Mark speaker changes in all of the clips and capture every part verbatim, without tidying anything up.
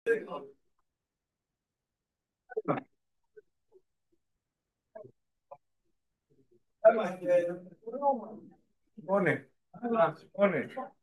Speaker 1: שמונה. שמונה.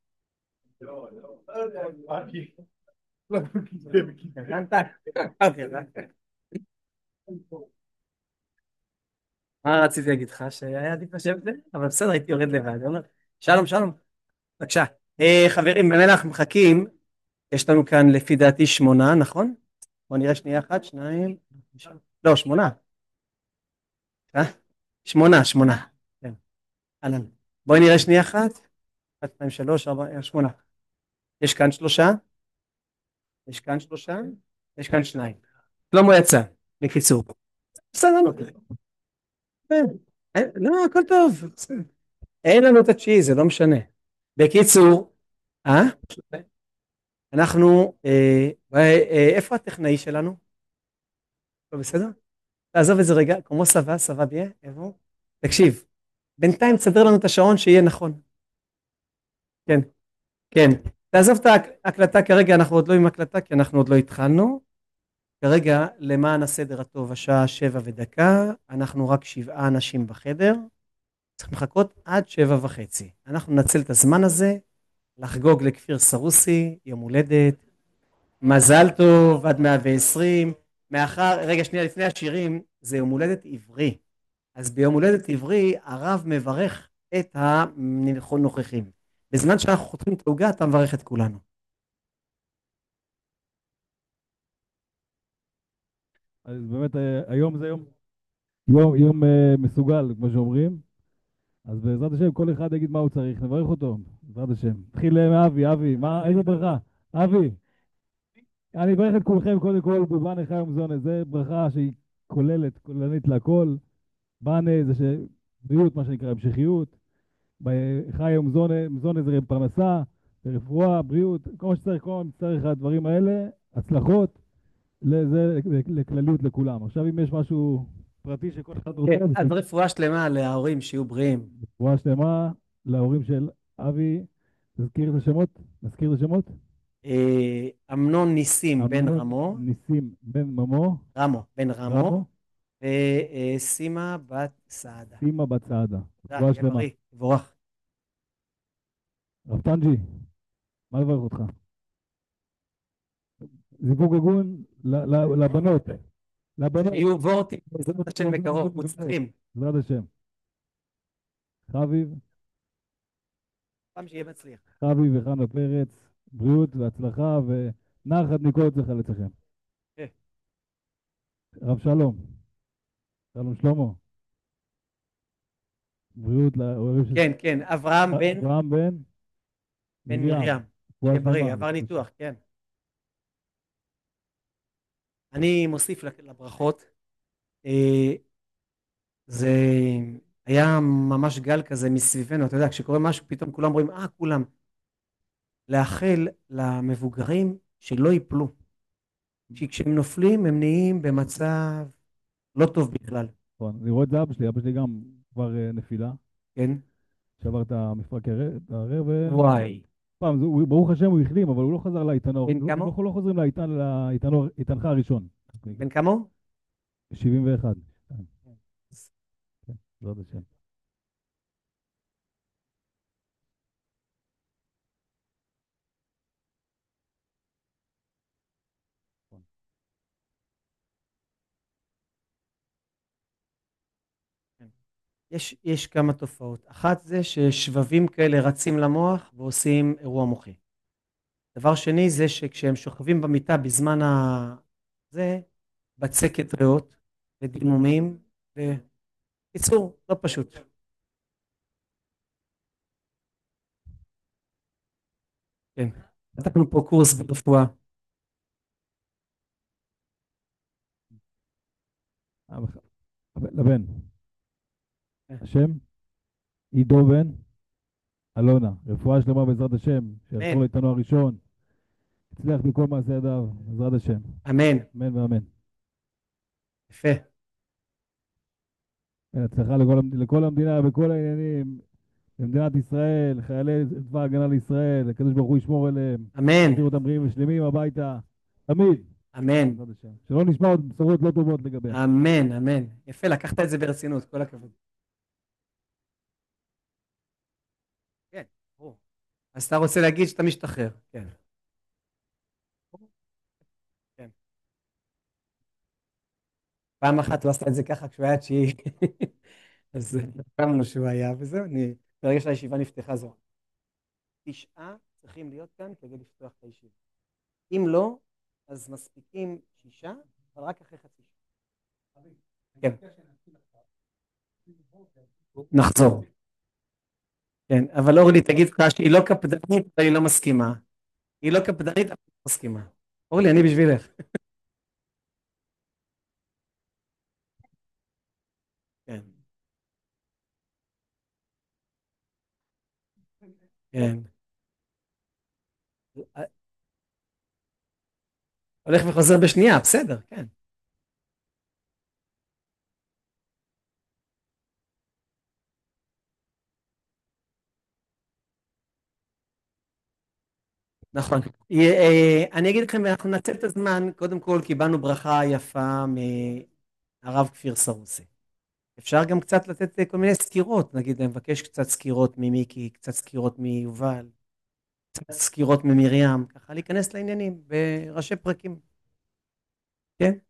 Speaker 1: מה רציתי להגיד לך? שהיה עדיף לשבת לבד, אבל בסדר, הייתי יורד לבד. אני אומר, שלום, שלום, בבקשה. אה, חברים, במילא אנחנו מחכים, יש לנו כאן לפי דעתי שמונה, נכון? בוא נראה שנייה אחת, שניים, לא, שמונה. אה? שמונה, שמונה. כן, אהלן. בואי נראה שנייה אחת. אחת, שתיים, שלוש, ארבע, אה, שמונה. יש כאן שלושה, יש כאן שלושה, יש כאן שניים. שלמה יצא, בקיצור. בסדר, לא, אה, אה, לא, הכל טוב. אין לנו את התשיעי, זה לא משנה. בקיצור, אה? אנחנו, אה, אה, אה, איפה הטכנאי שלנו? לא בסדר? תעזוב את זה רגע, כמו סבא, סבא ביה, איפה? תקשיב, בינתיים תסדר לנו את השעון שיהיה נכון. כן, כן. תעזוב את ההקלטה כרגע, אנחנו עוד לא עם הקלטה, כי אנחנו עוד לא התחלנו. כרגע, למען הסדר הטוב, השעה שבע ודקה, אנחנו רק שבעה אנשים בחדר, צריך לחכות עד שבע וחצי. אנחנו ננצל את הזמן הזה, לחגוג לכפיר סרוסי, יום הולדת, מזל טוב, עד מאה ועשרים, מאחר, רגע שנייה לפני השירים, זה יום הולדת עברי, אז ביום הולדת עברי, הרב מברך את הנוכחים. בזמן שאנחנו חותכים את העוגה, אתה מברך את כולנו.
Speaker 2: אז באמת אה, היום זה יום, יום, יום אה, מסוגל, כמו שאומרים. אז בעזרת השם, כל אחד יגיד מה הוא צריך, נברך אותו, בעזרת השם. נתחיל אה, מאבי, אבי, מה, איזה ברכה? אבי, אני אברך את כולכם, קודם כל, בבנה חי ומזונה, זה ברכה שהיא כוללת, כוללנית להכל. בנה זה ש... בריאות, מה שנקרא, המשכיות. ב- חי ומזונה, מזונה זה פרנסה, זה רפואה, בריאות, כל מה שצריך, כל מה שצריך, הדברים האלה, הצלחות. זה לכלליות לכולם. עכשיו, אם יש משהו פרטי שכל אחד רוצה,
Speaker 1: כן, אז
Speaker 2: בשביל
Speaker 1: רפואה שלמה להורים שיהיו בריאים.
Speaker 2: רפואה שלמה להורים של אבי, תזכיר את השמות? נזכיר את השמות?
Speaker 1: אה, אמנון ניסים בן
Speaker 2: אמנון
Speaker 1: רמו,
Speaker 2: ניסים בן ממו,
Speaker 1: רמו בן רמו,
Speaker 2: רמו,
Speaker 1: וסימה בת סעדה.
Speaker 2: סימה בת סעדה.
Speaker 1: תודה,
Speaker 2: רפואה
Speaker 1: יהיה
Speaker 2: שלמה.
Speaker 1: בריא, תבורך.
Speaker 2: רב טנג'י, מה לברך אותך? זיווג הגון ל- ל- לבנות, לבנות.
Speaker 1: יהיו וורטים, בעזרת השם בקרוב, מוצלחים.
Speaker 2: בעזרת השם. חביב,
Speaker 1: פעם שיהיה מצליח.
Speaker 2: חביב וחנה פרץ, בריאות והצלחה ונחת מכל צלחה לצלכם.
Speaker 1: כן,
Speaker 2: רב שלום, שלום שלמה, בריאות להורים של
Speaker 1: כן, כן, אברהם בן,
Speaker 2: אברהם בן
Speaker 1: בן
Speaker 2: מרים,
Speaker 1: מרים.
Speaker 2: רפואה
Speaker 1: שיהיה בריא,
Speaker 2: שלמה.
Speaker 1: עבר ניתוח, כן. אני מוסיף לברכות, אה, זה היה ממש גל כזה מסביבנו, אתה יודע, כשקורה משהו, פתאום כולם רואים, אה, כולם. לאחל למבוגרים שלא ייפלו, כי כשהם נופלים הם נהיים במצב לא טוב בכלל,
Speaker 2: נכון, אני רואה את זה אבא שלי, אבא שלי גם כבר אה, נפילה,
Speaker 1: כן?
Speaker 2: שבר את המפרק הרר, את הרר,
Speaker 1: וואי.
Speaker 2: ופעם, זה- הוא- ברוך השם הוא החלים, אבל הוא לא חזר לאיתנו,
Speaker 1: בן
Speaker 2: לא-
Speaker 1: כמה?
Speaker 2: אנחנו לא חוזרים לאיתן, לאיתנו, איתנך הראשון,
Speaker 1: בן כמה הוא?
Speaker 2: שבעים ואחת, כן, בעזרת השם.
Speaker 1: יש, יש כמה תופעות. אחת זה ששבבים כאלה רצים למוח ועושים אירוע מוחי. דבר שני זה שכשהם שוכבים במיטה בזמן ה... זה בצקת ריאות ודימומים. בקיצור, לא פשוט. כן. פתחנו פה קורס ברפואה.
Speaker 2: אבא- אבא- לבן,
Speaker 1: כן.
Speaker 2: השם, עידו בן, אלונה, רפואה שלמה בעזרת השם, שיעזור
Speaker 1: אמן.
Speaker 2: לאיתנו הראשון, יצליח בכל מעשה ידיו, בעזרת השם,
Speaker 1: אמן.
Speaker 2: אמן ואמן.
Speaker 1: יפה.
Speaker 2: כן, הצלחה לכל, המד- לכל המדינה, בכל העניינים, למדינת ישראל, חיילי צבא ההגנה לישראל, הקדוש ברוך הוא ישמור עליהם,
Speaker 1: אמן.
Speaker 2: יחזיר אותם בריאים ושלמים הביתה, תמיד,
Speaker 1: אמן,
Speaker 2: בעזרת השם. שלא נשמע עוד בשורות לא טובות לגביה.
Speaker 1: אמן, אמן. יפה, לקחת את זה ברצינות, כל הכבוד. כן, ברור. אז אתה רוצה להגיד שאתה משתחרר. כן, כן. פעם אחת הוא עשה את זה ככה כשהוא היה תשיעי. אז קמנו שהוא היה, וזהו, אני... ברגע שהישיבה נפתחה זהו. תשעה צריכים להיות כאן כדי לפתוח את הישיבה. אם לא, אז מספיקים שישה, אבל רק אחרי חצי שעה. כן, נחזור. כן, אבל אורלי תגיד לך שהיא לא קפדנית, אבל היא לא מסכימה. היא לא קפדנית, אבל היא לא מסכימה. אורלי, אני בשבילך. כן, כן. הולך וחוזר בשנייה, בסדר, כן. נכון. יה- אה, אני אגיד לכם, אנחנו ננצל את הזמן, קודם כל קיבלנו ברכה יפה מהרב כפיר סרוסי. אפשר גם קצת לתת אה, כל מיני סקירות, נגיד, אני מבקש קצת סקירות ממיקי, קצת סקירות מיובל, קצת סקירות ממרים, ככה להיכנס לעניינים בראשי פרקים. כן?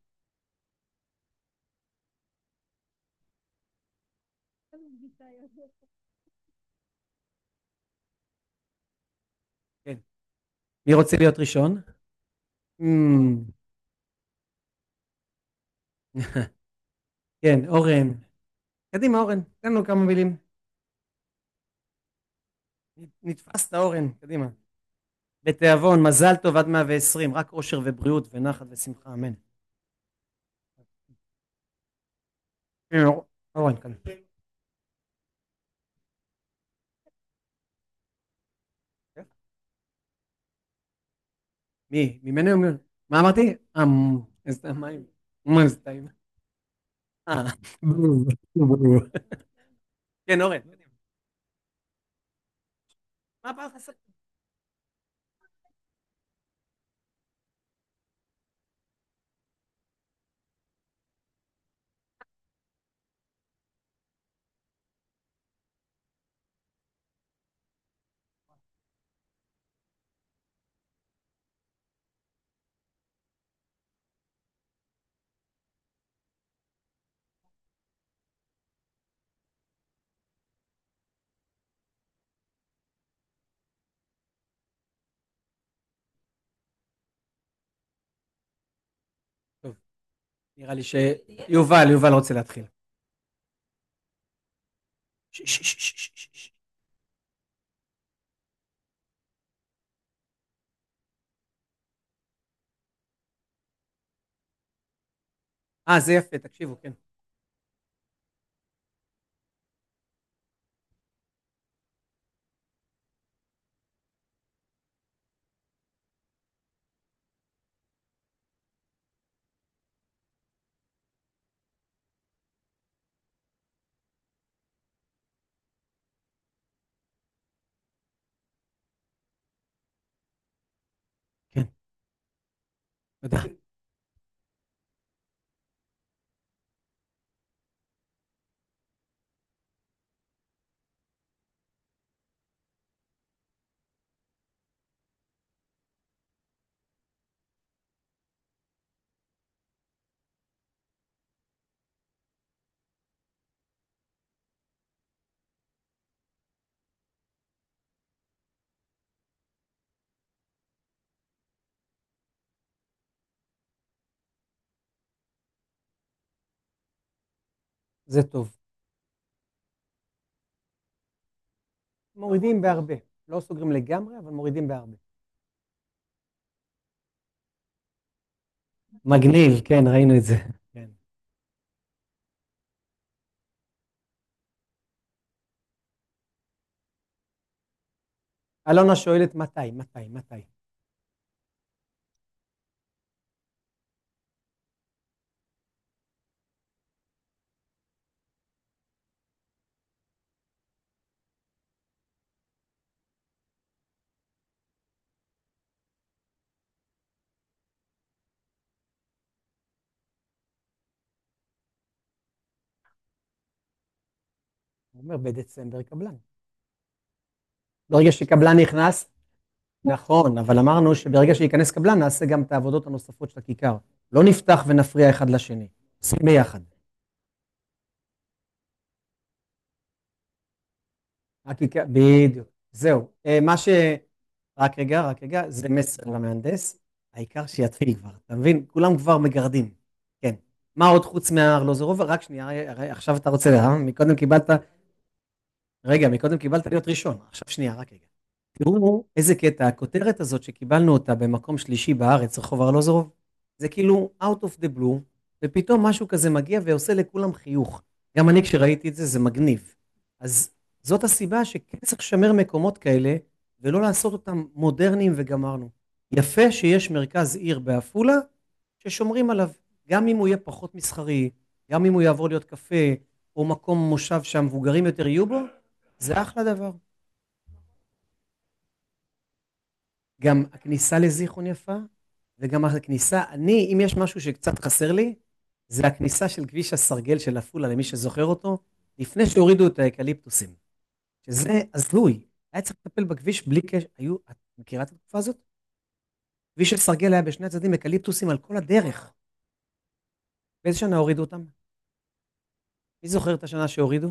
Speaker 1: כן. מי רוצה להיות ראשון? Hmm, כן, אורן. קדימה, אורן, תן לנו כמה מילים. נתפסת, אורן, קדימה. בתיאבון, מזל טוב עד מאה ועשרים, רק אושר ובריאות ונחת ושמחה, אמן. הנה, אורן כאן. מי? ממני או מי? מה אמרתי? אמ... אז מים. מה זה טעים? אה, ברור, ברור. כן, אורן. מה בא לך לספר? טוב, נראה לי שיובל, יובל רוצה להתחיל. ש- ש- ש- ש- ש- ש- אה, זה יפה, תקשיבו, כן. כן, תודה. זה טוב. מורידים בהרבה. לא סוגרים לגמרי, אבל מורידים בהרבה. מגניב, כן, ראינו את זה. כן. אלונה שואלת מתי, מתי, מתי. הוא אומר, בדצמבר קבלן. ברגע שקבלן נכנס, נכון, אבל אמרנו שברגע שייכנס קבלן, נעשה גם את העבודות הנוספות של הכיכר. לא נפתח ונפריע אחד לשני. עושים ביחד. הכיכר, בדיוק. זהו. אה, מה ש... רק רגע, רק רגע, זה מסר למהנדס. העיקר שיתחיל כבר, אתה מבין? כולם כבר מגרדים. כן. מה עוד חוץ מהארלוזורוב? רק שנייה, הרי עכשיו אתה רוצה, אה? מקודם קיבלת, רגע, מקודם קיבלת להיות ראשון. עכשיו שנייה, רק רגע. תראו איזה קטע, הכותרת הזאת שקיבלנו אותה במקום שלישי בארץ, רחוב ארלוזורוב, זה כאילו out of the blue, ופתאום משהו כזה מגיע ועושה לכולם חיוך. גם אני כשראיתי את זה, זה מגניב. אז זאת הסיבה שכן צריך לשמר מקומות כאלה, ולא לעשות אותם מודרניים וגמרנו. יפה שיש מרכז עיר בעפולה, ששומרים עליו, גם אם הוא יהיה פחות מסחרי, גם אם הוא יעבור להיות קפה, או מקום מושב שהמבוגרים יותר יהיו בו, זה אחלה דבר. גם הכניסה לזיכרון יפה, וגם הכניסה, אני, אם יש משהו שקצת חסר לי, זה הכניסה של כביש הסרגל של עפולה, למי שזוכר אותו, לפני שהורידו את האקליפטוסים. שזה הזוי. היה צריך לטפל בכביש בלי קשר. היו, את מכירה את התקופה הזאת? כביש הסרגל היה בשני הצדדים אקליפטוסים על כל הדרך. באיזה שנה הורידו אותם? מי זוכר את השנה שהורידו?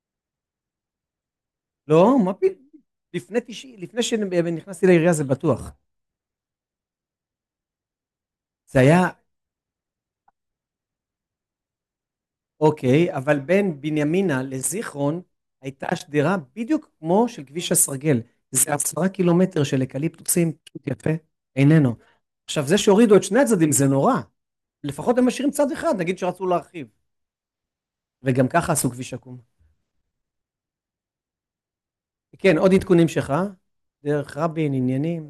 Speaker 1: לא, מה פי? לפני תשעים, לפני שנכנסתי לעירייה זה בטוח. זה היה, אוקיי, אבל בין בנימינה לזיכרון הייתה שדרה בדיוק כמו של כביש הסרגל. זה עשרה קילומטר של אקליפטוסים, פשוט יפה, איננו. עכשיו, זה שהורידו את שני הצדדים זה נורא. לפחות הם משאירים צד אחד, נגיד שרצו להרחיב. וגם ככה עשו כביש עקום. כן, עוד עדכונים שלך, דרך רבין, עניינים.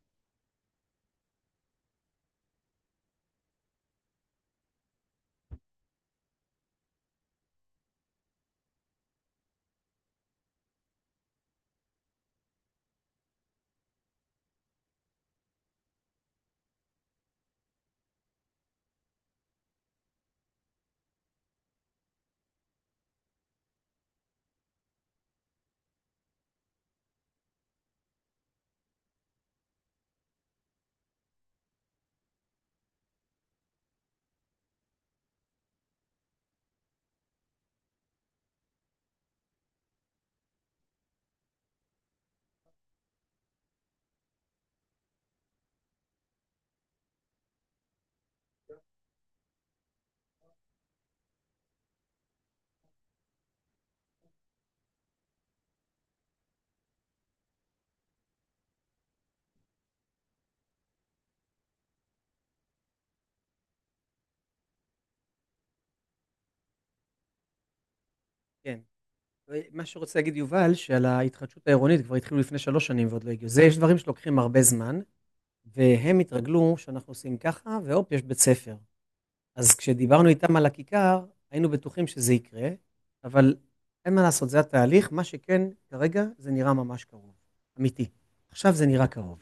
Speaker 1: כן. מה שרוצה להגיד יובל, שעל ההתחדשות העירונית כבר התחילו לפני שלוש שנים ועוד לא הגיעו. זה, יש דברים שלוקחים הרבה זמן, והם התרגלו שאנחנו עושים ככה, והופ, יש בית ספר. אז כשדיברנו איתם על הכיכר, היינו בטוחים שזה יקרה, אבל אין מה לעשות, זה התהליך. מה שכן, כרגע זה נראה ממש קרוב. אמיתי. עכשיו זה נראה קרוב.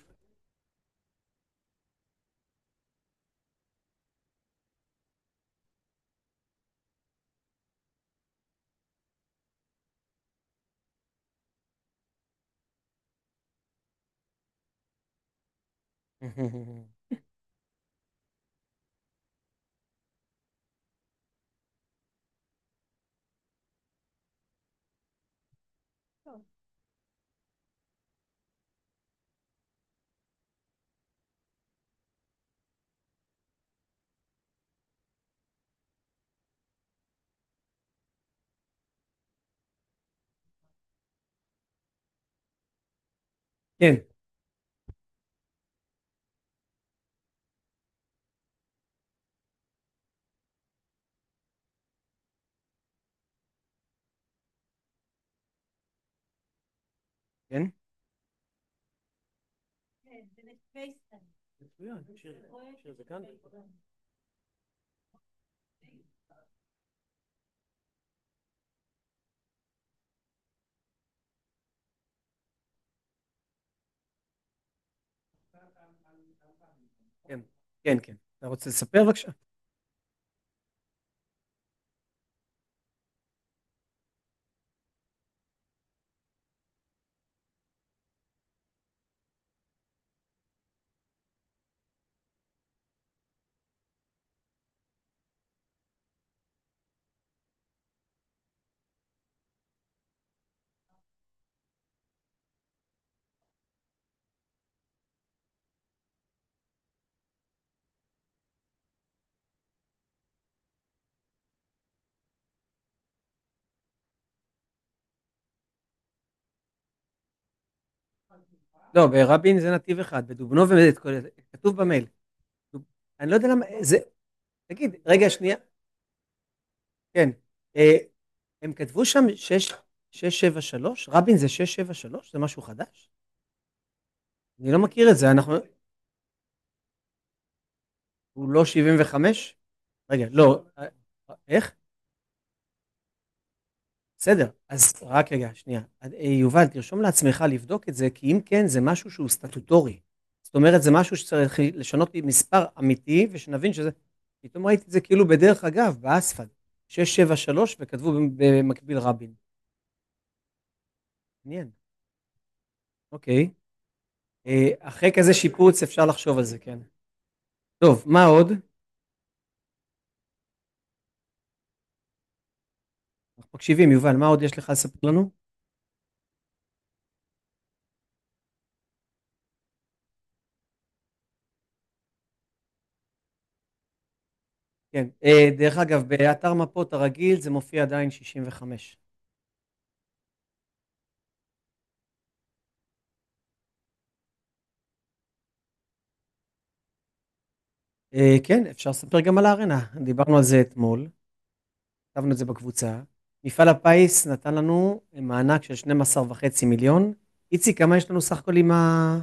Speaker 1: כן, כן. מצוין, שיר, שיר זה כאן. כן, כן, כן. אתה רוצה לספר בבקשה? לא, ברבין זה נתיב אחד, בדובנוב באמת, כתוב במייל. דוב- אני לא יודע למה, זה, תגיד, רגע, שנייה, כן. אה, הם כתבו שם שש שבע שלוש? רבין זה שש שבע שלוש? זה משהו חדש? אני לא מכיר את זה, אנחנו... הוא לא שבעים וחמש? רגע, לא. אה, איך? בסדר, אז רק רגע, שנייה. אה, יובל, תרשום לעצמך לבדוק את זה, כי אם כן, זה משהו שהוא סטטוטורי. זאת אומרת, זה משהו שצריך לשנות מספר אמיתי, ושנבין שזה... פתאום ראיתי את זה כאילו בדרך אגב, באספלט. שש שבע שלוש, וכתבו במקביל רבין. מעניין, אוקיי. אה, אחרי כזה שיפוץ אפשר לחשוב על זה, כן. טוב, מה עוד? אנחנו מקשיבים, יובל, מה עוד יש לך לספר לנו? כן. אה, דרך אגב, באתר מפות הרגיל זה מופיע עדיין שישים וחמש. אה, כן, אפשר לספר גם על הארנה. דיברנו על זה אתמול, כתבנו את זה בקבוצה. מפעל הפיס נתן לנו מענק של שנים עשר וחצי מיליון. איציק, כמה יש לנו סך הכל עם ה...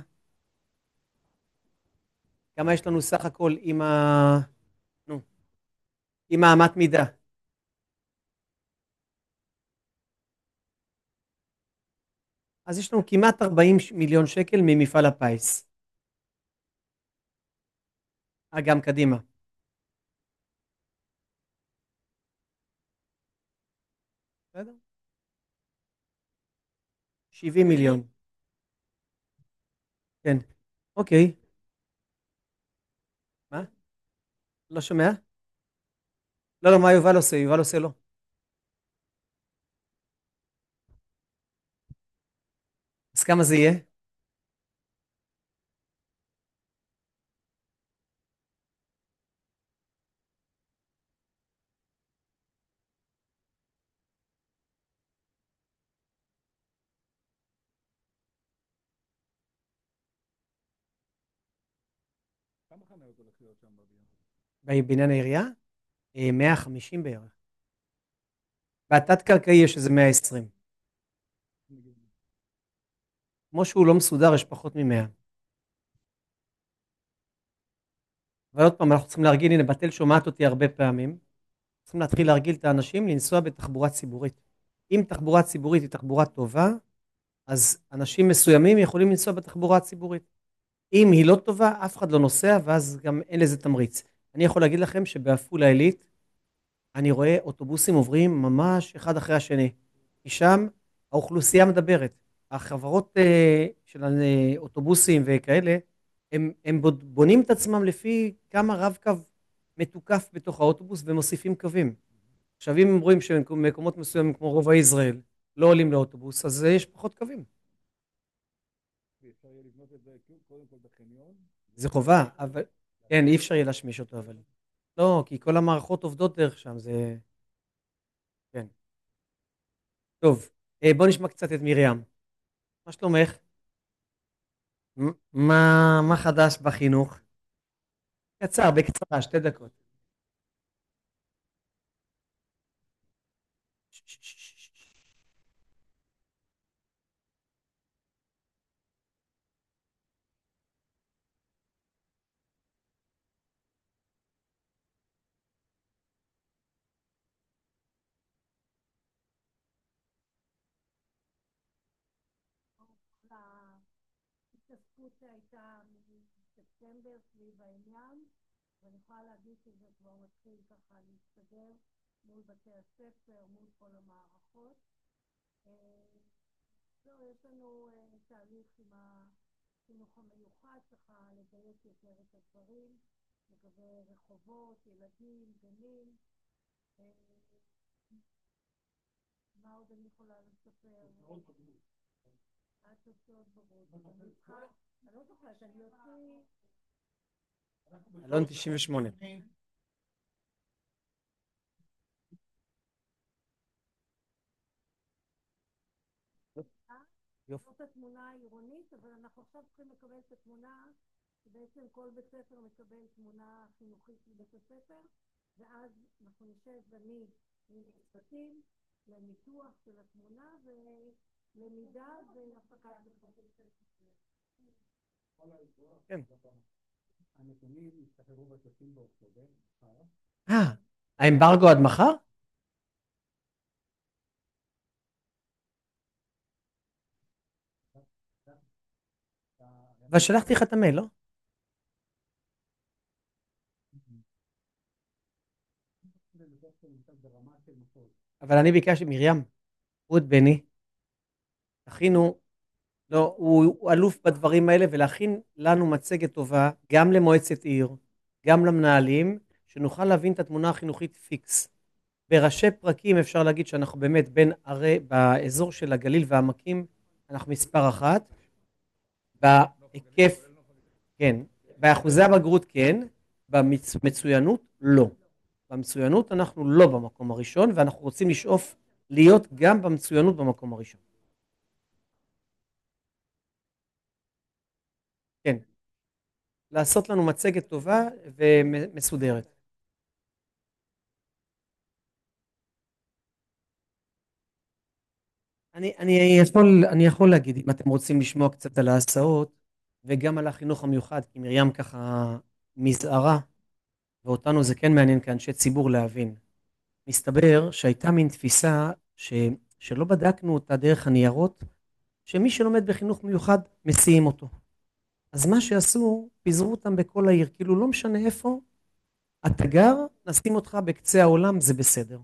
Speaker 1: כמה יש לנו סך הכל עם ה... נו, עם האמת מידה? אז יש לנו כמעט ארבעים מיליון שקל ממפעל הפיס. אה, גם קדימה. בסדר? שבעים מיליון. כן. אוקיי. מה? לא שומע? לא, לא, מה יובל עושה? יובל עושה לא. אז כמה זה יהיה?
Speaker 2: כמה חניות הולך להיות שם בבניין?
Speaker 1: בבניין העירייה? אה, מאה וחמישים בערך. בתת-קרקעי יש איזה מאה ועשרים. כמו שהוא לא מסודר, יש פחות מ-מאה. אבל עוד פעם, אנחנו צריכים להרגיל, הנה, בתל שומעת אותי הרבה פעמים, צריכים להתחיל להרגיל את האנשים לנסוע בתחבורה ציבורית. אם תחבורה ציבורית היא תחבורה טובה, אז אנשים מסוימים יכולים לנסוע בתחבורה הציבורית. אם היא לא טובה, אף אחד לא נוסע, ואז גם אין לזה תמריץ. אני יכול להגיד לכם שבעפולה עילית, אני רואה אוטובוסים עוברים ממש אחד אחרי השני. כי שם האוכלוסייה מדברת. החברות אה, של האוטובוסים וכאלה, הם, הם בוד- בונים את עצמם לפי כמה רב-קו מתוקף בתוך האוטובוס ומוסיפים קווים. עכשיו, אם הם רואים שמקומות מסוימים כמו רובע ישראל לא עולים לאוטובוס, אז אה, יש פחות קווים.
Speaker 2: אפשר יהיה לבנות את זה קודם כל בחניון,
Speaker 1: זה
Speaker 2: ואחרי
Speaker 1: חובה,
Speaker 2: זה
Speaker 1: אבל כן, אי אפשר יהיה להשמיש אותו, אבל לא, כי כל המערכות עובדות דרך שם, זה... כן. טוב, אה, בוא נשמע קצת את מרים. מה שלומך? מ- מה, מה חדש בחינוך? קצר, בקצרה, שתי דקות. ש- ש- ש- ש- ש-
Speaker 3: ההתעסקות שהייתה מספטמבר סביב העניין, ואני יכולה להגיד שזה כבר מתחיל ככה להסתדר מול בתי הספר, מול כל המערכות. אה, זהו, יש לנו אה, תהליך עם החינוך המיוחד, ככה לדייק יותר את הדברים, לגבי רחובות, ילדים, גנים. אה, מה עוד אני יכולה לספר? התוצאות ברות. אני צריכה, אני לא זוכרת, אני אוציא...
Speaker 1: אלון תשעים ושמונה. יופי.
Speaker 3: זאת התמונה העירונית, אבל אנחנו עכשיו צריכים לקבל את התמונה, שבעצם כל בית ספר מקבל תמונה חינוכית מבית הספר, ואז אנחנו נשב ואני נצפתים לניתוח של התמונה ולמידה והפקת
Speaker 1: כן.
Speaker 4: הנתונים ישתחררו ב-שלושים באוקטובר.
Speaker 1: אה, האמברגו עד מחר? אבל שלחתי לך את המייל, לא? אבל אני ביקשתי, מרים, הוא את בני, תכינו, לא, הוא, הוא אלוף בדברים האלה, ולהכין לנו מצגת טובה, גם למועצת עיר, גם למנהלים, שנוכל להבין את התמונה החינוכית פיקס. בראשי פרקים אפשר להגיד שאנחנו באמת בין ערי, באזור של הגליל והעמקים, אנחנו מספר אחת, בהיקף, כן, באחוזי הבגרות כן, במצוינות לא. במצוינות אנחנו לא במקום הראשון, ואנחנו רוצים לשאוף להיות גם במצוינות במקום הראשון. כן, לעשות לנו מצגת טובה ומסודרת. אני, אני, יכול, אני יכול להגיד, אם אתם רוצים לשמוע קצת על ההסעות, וגם על החינוך המיוחד, כי מרים ככה מזערה, ואותנו זה כן מעניין כאנשי ציבור להבין. מסתבר שהייתה מין תפיסה ש, שלא בדקנו אותה דרך הניירות, שמי שלומד בחינוך מיוחד מסיעים אותו. אז מה שעשו, פיזרו אותם בכל העיר, כאילו לא משנה איפה, אתה גר, נשים אותך בקצה העולם, זה בסדר.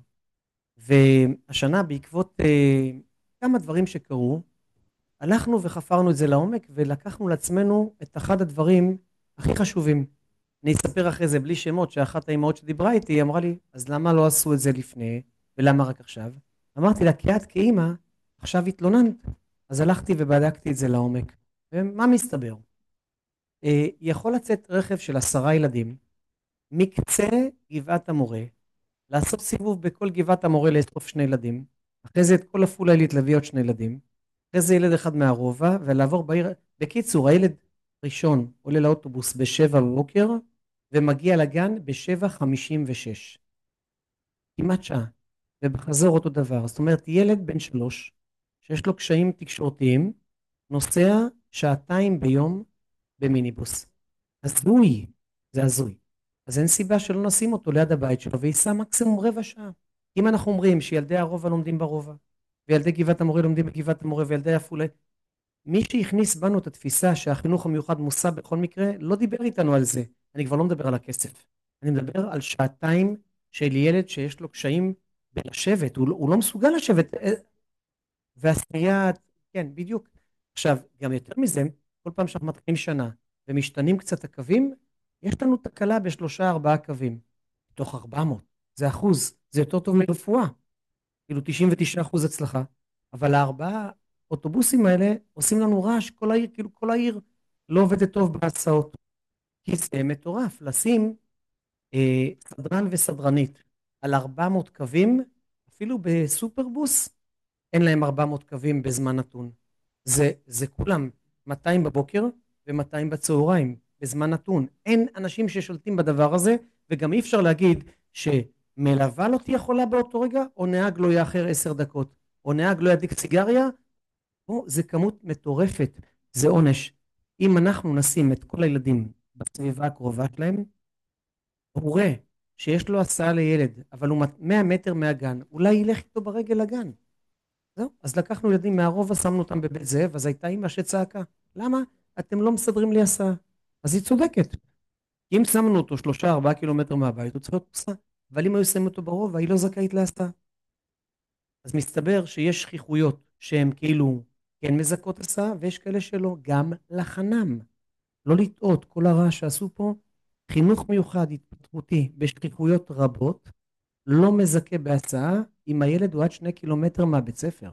Speaker 1: והשנה בעקבות אה, כמה דברים שקרו, הלכנו וחפרנו את זה לעומק, ולקחנו לעצמנו את אחד הדברים הכי חשובים. אני אספר אחרי זה בלי שמות, שאחת האימהות שדיברה איתי, אמרה לי, אז למה לא עשו את זה לפני, ולמה רק עכשיו? אמרתי לה, כי את כאימא, עכשיו התלוננת. אז הלכתי ובדקתי את זה לעומק. ומה מסתבר? אה, יכול לצאת רכב של עשרה ילדים, מקצה גבעת המורה, לעשות סיבוב בכל גבעת המורה לאסוף שני ילדים, אחרי זה את כל עפולה עילית להביא עוד שני ילדים, אחרי זה ילד אחד מהרובע, ולעבור בעיר. בקיצור, הילד ראשון עולה לאוטובוס בשבע בבוקר, ומגיע לגן בשבע חמישים ושש. כמעט שעה. ובחזור אותו דבר. זאת אומרת, ילד בן שלוש, שיש לו קשיים תקשורתיים, נוסע שעתיים ביום במיניבוס. הזוי. זה הזוי. אז אין סיבה שלא נשים אותו ליד הבית שלו, וייסע מקסימום רבע שעה. אם אנחנו אומרים שילדי הרובע לומדים ברובע, וילדי גבעת המורה לומדים בגבעת המורה, וילדי עפולה, מי שהכניס בנו את התפיסה שהחינוך המיוחד מוסע בכל מקרה, לא דיבר איתנו על זה. אני כבר לא מדבר על הכסף. אני מדבר על שעתיים של ילד שיש לו קשיים בלשבת, הוא, הוא לא מסוגל לשבת. והסייעת, כן, בדיוק. עכשיו, גם יותר מזה, כל פעם שאנחנו מתחילים שנה, ומשתנים קצת הקווים, יש לנו תקלה בשלושה ארבעה קווים. מתוך ארבע מאות. זה אחוז. זה יותר טוב מרפואה. כאילו תשעים ותשעה אחוז הצלחה. אבל הארבעה אוטובוסים האלה עושים לנו רעש, כל העיר, כאילו כל העיר לא עובדת טוב בהסעות. כי זה מטורף. לשים אה, סדרן וסדרנית על ארבע מאות קווים, אפילו בסופרבוס, אין להם ארבע מאות קווים בזמן נתון. זה, זה כולם מאתיים בבוקר ו-מאתיים בצהריים, בזמן נתון. אין אנשים ששולטים בדבר הזה, וגם אי אפשר להגיד שמלווה לא תהיה חולה באותו רגע, או נהג לא יאחר עשר דקות, או נהג לא ידליק סיגריה. או, זה כמות מטורפת, זה עונש. אם אנחנו נשים את כל הילדים בסביבה הקרובה שלהם, הורה שיש לו הסעה לילד, אבל הוא מאה מטר מהגן, אולי ילך איתו ברגל לגן. זהו, אז לקחנו ילדים מהרובע, שמנו אותם בבית זאב, אז הייתה אמא שצעקה, למה אתם לא מסדרים לי הסעה? אז היא צודקת. אם שמנו אותו שלושה ארבעה קילומטר מהבית, הוא צריך להיות מוסע, אבל אם היו שמים אותו ברובע, היא לא זכאית להסעה. אז מסתבר שיש שכיחויות שהן כאילו כן מזכות הסעה, ויש כאלה שלא, גם לחנם. לא לטעות, כל הרעש שעשו פה, חינוך מיוחד התפתחותי בשכיחויות רבות, לא מזכה בהסעה אם הילד הוא עד שני קילומטר מהבית ספר.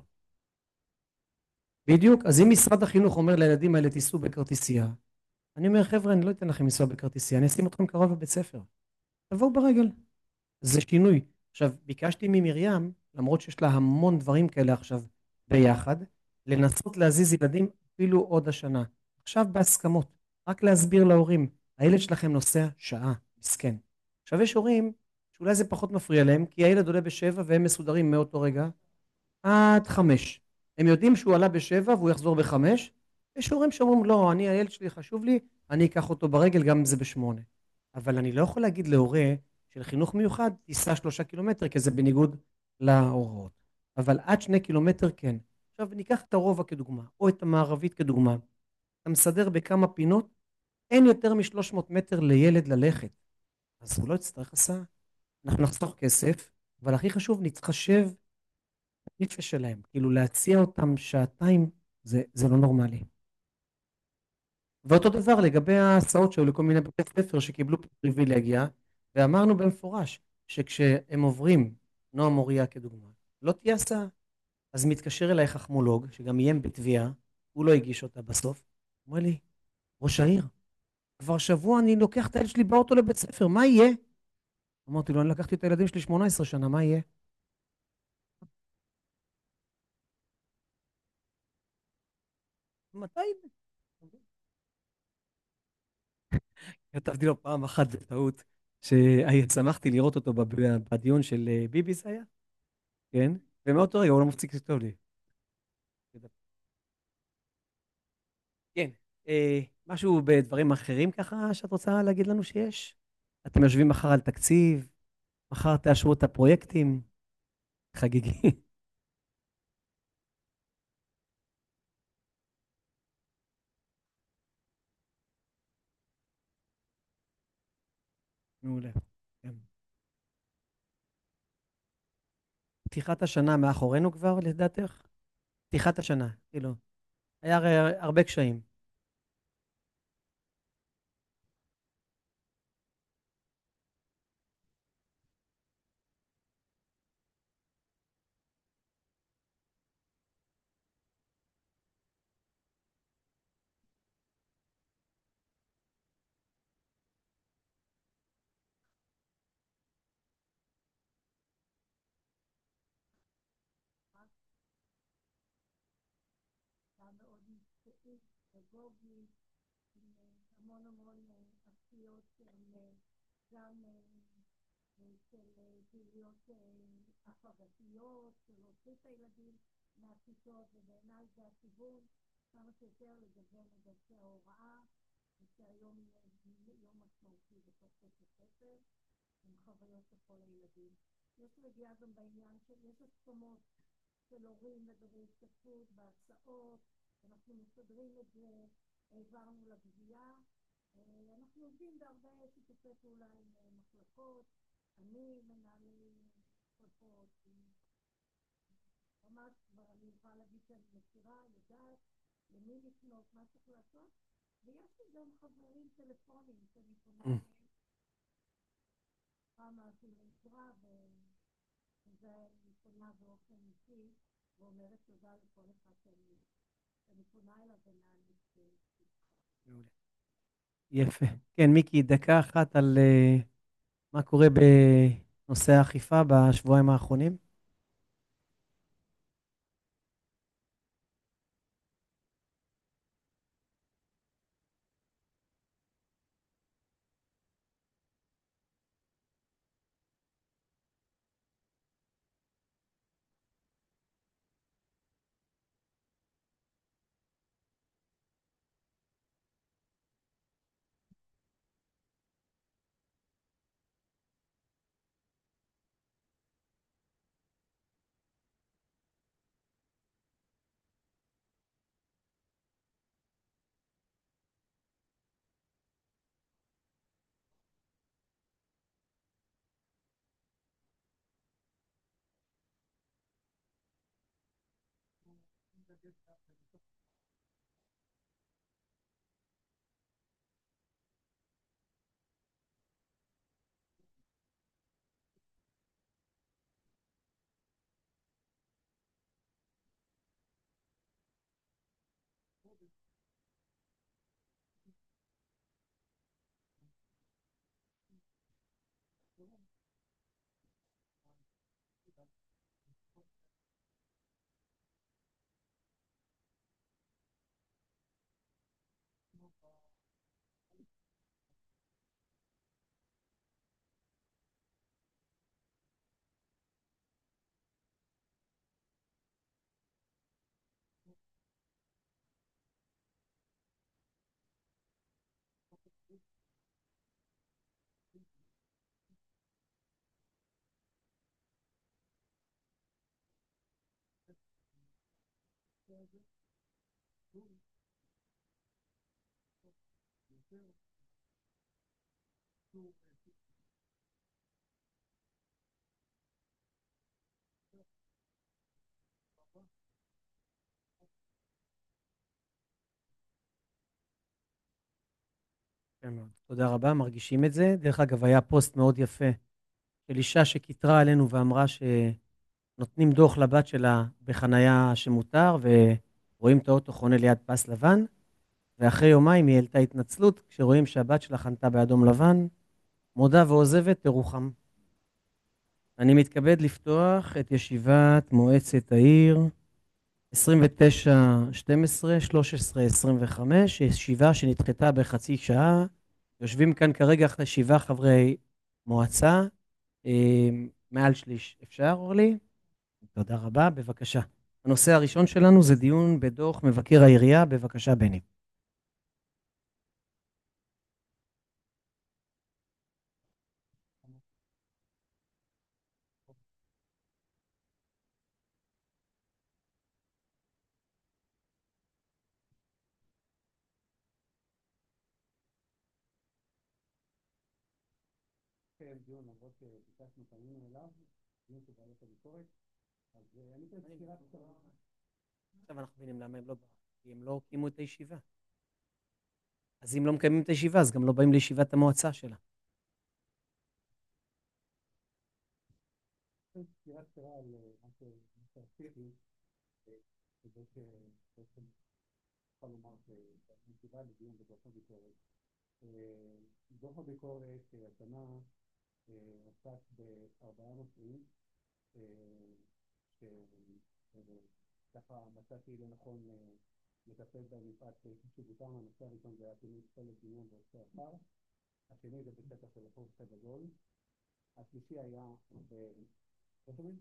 Speaker 1: בדיוק, אז אם משרד החינוך אומר לילדים האלה תיסעו בכרטיסייה, אני אומר חבר'ה, אני לא אתן לכם לנסוע בכרטיסייה, אני אשים אתכם קרוב בבית ספר. תבואו ברגל. זה שינוי. עכשיו, ביקשתי ממרים, למרות שיש לה המון דברים כאלה עכשיו ביחד, לנסות להזיז ילדים אפילו עוד השנה. עכשיו בהסכמות, רק להסביר להורים, הילד שלכם נוסע שעה, מסכן. עכשיו יש הורים שאולי זה פחות מפריע להם, כי הילד עולה בשבע והם מסודרים מאותו רגע עד חמש. הם יודעים שהוא עלה בשבע והוא יחזור בחמש. יש הורים שאומרים, לא, אני, הילד שלי חשוב לי, אני אקח אותו ברגל גם אם זה בשמונה. אבל אני לא יכול להגיד להורה של חינוך מיוחד, תיסע שלושה קילומטר, כי זה בניגוד להוראות. אבל עד שני קילומטר כן. עכשיו ניקח את הרובע כדוגמה, או את המערבית כדוגמה. אתה מסדר בכמה פינות, אין יותר מ-שלוש מאות מטר לילד ללכת. אז הוא לא יצטרך הסעה. אנחנו נחסוך כסף, אבל הכי חשוב, נתחשב בנפש שלהם. כאילו להציע אותם שעתיים, זה, זה לא נורמלי. ואותו דבר לגבי ההסעות שהיו לכל מיני בתי ספר שקיבלו פריבילגיה, ואמרנו במפורש שכשהם עוברים, נועה מוריה כדוגמה, לא תהיה הסעה. אז מתקשר אליי חכמולוג, שגם איים בתביעה, הוא לא הגיש אותה בסוף, אומר לי, ראש העיר, כבר שבוע אני לוקח את הילד שלי באוטו לבית ספר, מה יהיה? אמרתי לו, אני לקחתי את הילדים שלי שמונה עשרה שנה, מה יהיה? מתי? כתבתי לו פעם אחת בטעות, ששמחתי לראות אותו בב- בדיון של אה, ביבי זה היה, כן? ומאותו רגע הוא לא מפסיק לכתוב לי. כן, אה, משהו בדברים אחרים ככה שאת רוצה להגיד לנו שיש? אתם יושבים מחר על תקציב, מחר תאשרו את הפרויקטים, חגיגי. מעולה. כן. פתיחת השנה מאחורינו כבר, לדעתך? פתיחת השנה, כאילו. היה הרי הרבה קשיים.
Speaker 3: היה מאוד מקצועית, פדגוגית, עם אה, המון המון אה, עשיות שהן אה, גם אה, אה, של אה, פעילויות אה, הפגתיות, של להוציא את הילדים מהכיתות, ובעיניי זה הכיוון כמה שיותר לגוון את דרכי ההוראה, ושהיום יהיה יום משמעותי בתוך בית הספר, עם חוויות לכל הילדים. יש רגיעה גם בעניין של, יש הסכמות של הורים לגבי השתתפות בהסעות, אנחנו מסדרים את זה, העברנו לגבייה, אה, אנחנו עובדים בהרבה שיתופי פעולה עם אה, מחלקות, אני מנהלי מחלקות, עם- ממש כבר אני יכולה להגיד שאני מכירה, יודעת למי לפנות, מה צריך לעשות, ויש לי גם חברים טלפונים שאני פונה
Speaker 1: Mm.
Speaker 3: אליהם, פעם משהו לעזרה, וזה אני פונה באופן אישי, ואומרת תודה לכל אחד שאני אני פונה אליו ונענית.
Speaker 1: מעולה. יפה. כן, מיקי, דקה אחת על אה, מה קורה בנושא האכיפה בשבועיים האחרונים. יפה מאוד. תודה רבה, מרגישים את זה. דרך אגב, היה פוסט מאוד יפה של אישה שקיטרה עלינו ואמרה שנותנים דוח לבת שלה בחנייה שמותר, ורואים את האוטו חונה ליד פס לבן, ואחרי יומיים היא העלתה התנצלות, כשרואים שהבת שלה חנתה באדום לבן, מודה ועוזבת, תרוחם. אני מתכבד לפתוח את ישיבת מועצת העיר עשרים ותשע שתים עשרה שלוש עשרה עשרים וחמש, ישיבה שנדחתה בחצי שעה. יושבים כאן כרגע שבעה חברי מועצה, אה, מעל שליש. אפשר, אורלי? תודה רבה, בבקשה. הנושא הראשון שלנו זה דיון בדוח מבקר העירייה. בבקשה, בני.
Speaker 4: התקיים דיון למרות שביקשנו פנינו אליו, דיון של בעיות הביקורת, אז אה, אני אתן סקירה קצרה.
Speaker 1: עכשיו אנחנו מבינים למה הם לא באו, כי הם לא קיימו את הישיבה. אז אם לא מקיימים את הישיבה, אז גם לא באים לישיבת המועצה שלה.
Speaker 4: אתן סקירה קצרה על אה, מה ש- מה שעשיתי, אה, כדי שבעצם נוכל לומר שהנסיבה לדיון בדוח הביקורת. אה, דוח הביקורת אה, השנה אה, עסק בארבעה נושאים, אה, שככה מצאתי לנכון אה, לטפל בהם מפאת חשיבותם. הנושא הראשון זה היה פינוי פסולת בניין ועודפי עפר, השני זה בשטח של החוף הגדול, השלישי היה ב... לא שומעים?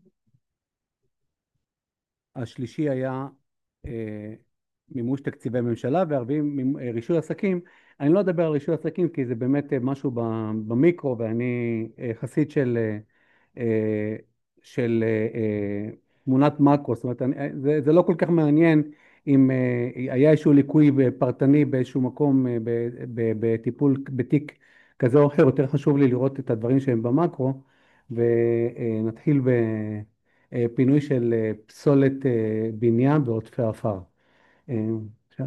Speaker 4: השלישי היה אה, מימוש תקציבי ממשלה, והרביעי מימ- אה, רישוי עסקים. אני לא אדבר על רישוי עסקים כי זה באמת אה, משהו ב- במיקרו, ואני אה, חסיד של, אה, אה, של אה, אה, תמונת מקרו. זאת אומרת, אני, אה, זה, זה לא כל כך מעניין אם אה, היה איזשהו ליקוי פרטני באיזשהו מקום אה, ב- ב- בטיפול בתיק כזה או אחר. יותר חשוב לי לראות את הדברים שהם במקרו, ונתחיל ב... אה, פינוי של אה, פסולת אה, בניין ועודפי עפר. אה, עכשיו,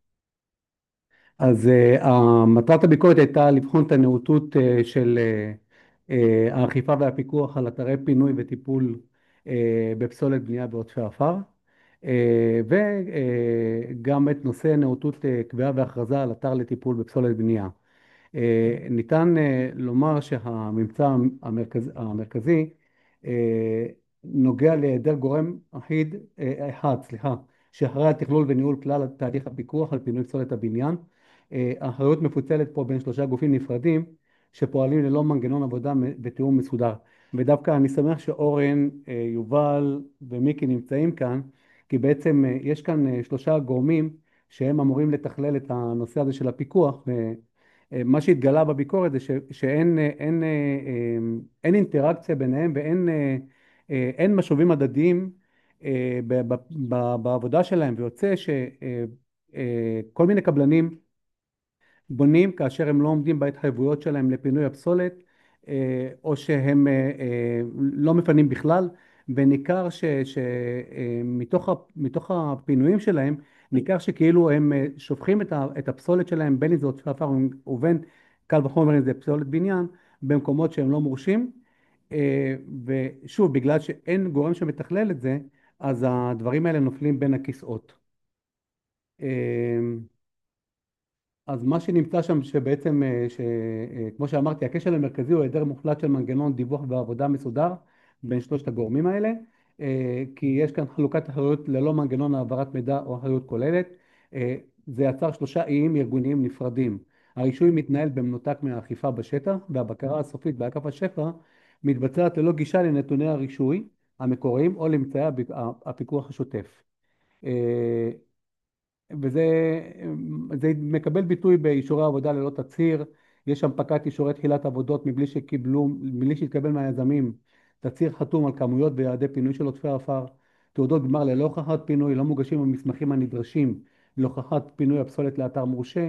Speaker 4: אז אה, מטרת הביקורת הייתה לבחון את הנאותות אה, של אה, אה, האכיפה והפיקוח על אתרי פינוי וטיפול אה, בפסולת בנייה ועודפי עפר, אה, וגם את נושא נאותות אה, קביעה והכרזה על אתר לטיפול בפסולת בנייה. אה, ניתן אה, לומר שהממצא המרכז, המרכזי אה, נוגע להיעדר גורם אחיד, אה, אחד, סליחה, שאחראי על תכלול וניהול כלל תהליך הפיקוח על פינוי פסולת הבניין. אה, האחריות מפוצלת פה בין שלושה גופים נפרדים שפועלים ללא מנגנון עבודה ותיאום מסודר. ודווקא אני שמח שאורן, אה, יובל ומיקי נמצאים כאן, כי בעצם אה, יש כאן אה, שלושה גורמים שהם אמורים לתכלל את הנושא הזה של הפיקוח. מה שהתגלה בביקורת זה ש, שאין אין, אה, אה, אין אינטראקציה ביניהם, ואין אה, אה, אין משובים הדדיים אה, ב- ב- ב- בעבודה שלהם, ויוצא שכל מיני קבלנים בונים כאשר הם לא עומדים בהתחייבויות שלהם לפינוי הפסולת, אה, או שהם אה, אה, לא מפנים בכלל, וניכר שמתוך מתוך הפינויים שלהם, ניכר שכאילו הם אה, שופכים את ה- את הפסולת שלהם, בין אם זה עודפי עפר ובין קל וחומר אם זה פסולת בניין, במקומות שהם לא מורשים. אה, ושוב, בגלל שאין גורם שמתכלל את זה, אז הדברים האלה נופלים בין הכיסאות. אה, אז מה שנמצא שם שבעצם, אה, ש- אה, כמו שאמרתי, הכשל המרכזי הוא היעדר מוחלט של מנגנון דיווח ועבודה מסודר בין שלושת הגורמים האלה, אה, כי יש כאן חלוקת אחריות ללא מנגנון העברת מידע או אחריות כוללת. אה, זה יצר שלושה איים ארגוניים נפרדים. הרישוי מתנהל במנותק מהאכיפה בשטח, והבקרה הסופית באגף השפ"ע מתבצעת ללא גישה לנתוני הרישוי המקוריים או לאמצעי הביק- הפיקוח השוטף. אה, וזה זה מקבל ביטוי באישורי עבודה ללא תצהיר. יש הנפקת אישורי תחילת עבודות מבלי שקיבלו, מבלי שהתקבל מהיזמים תצהיר חתום על כמויות ויעדי פינוי של עודפי עפר. תעודות גמר ללא הוכחת פינוי, לא מוגשים המסמכים הנדרשים להוכחת פינוי הפסולת לאתר מורשה.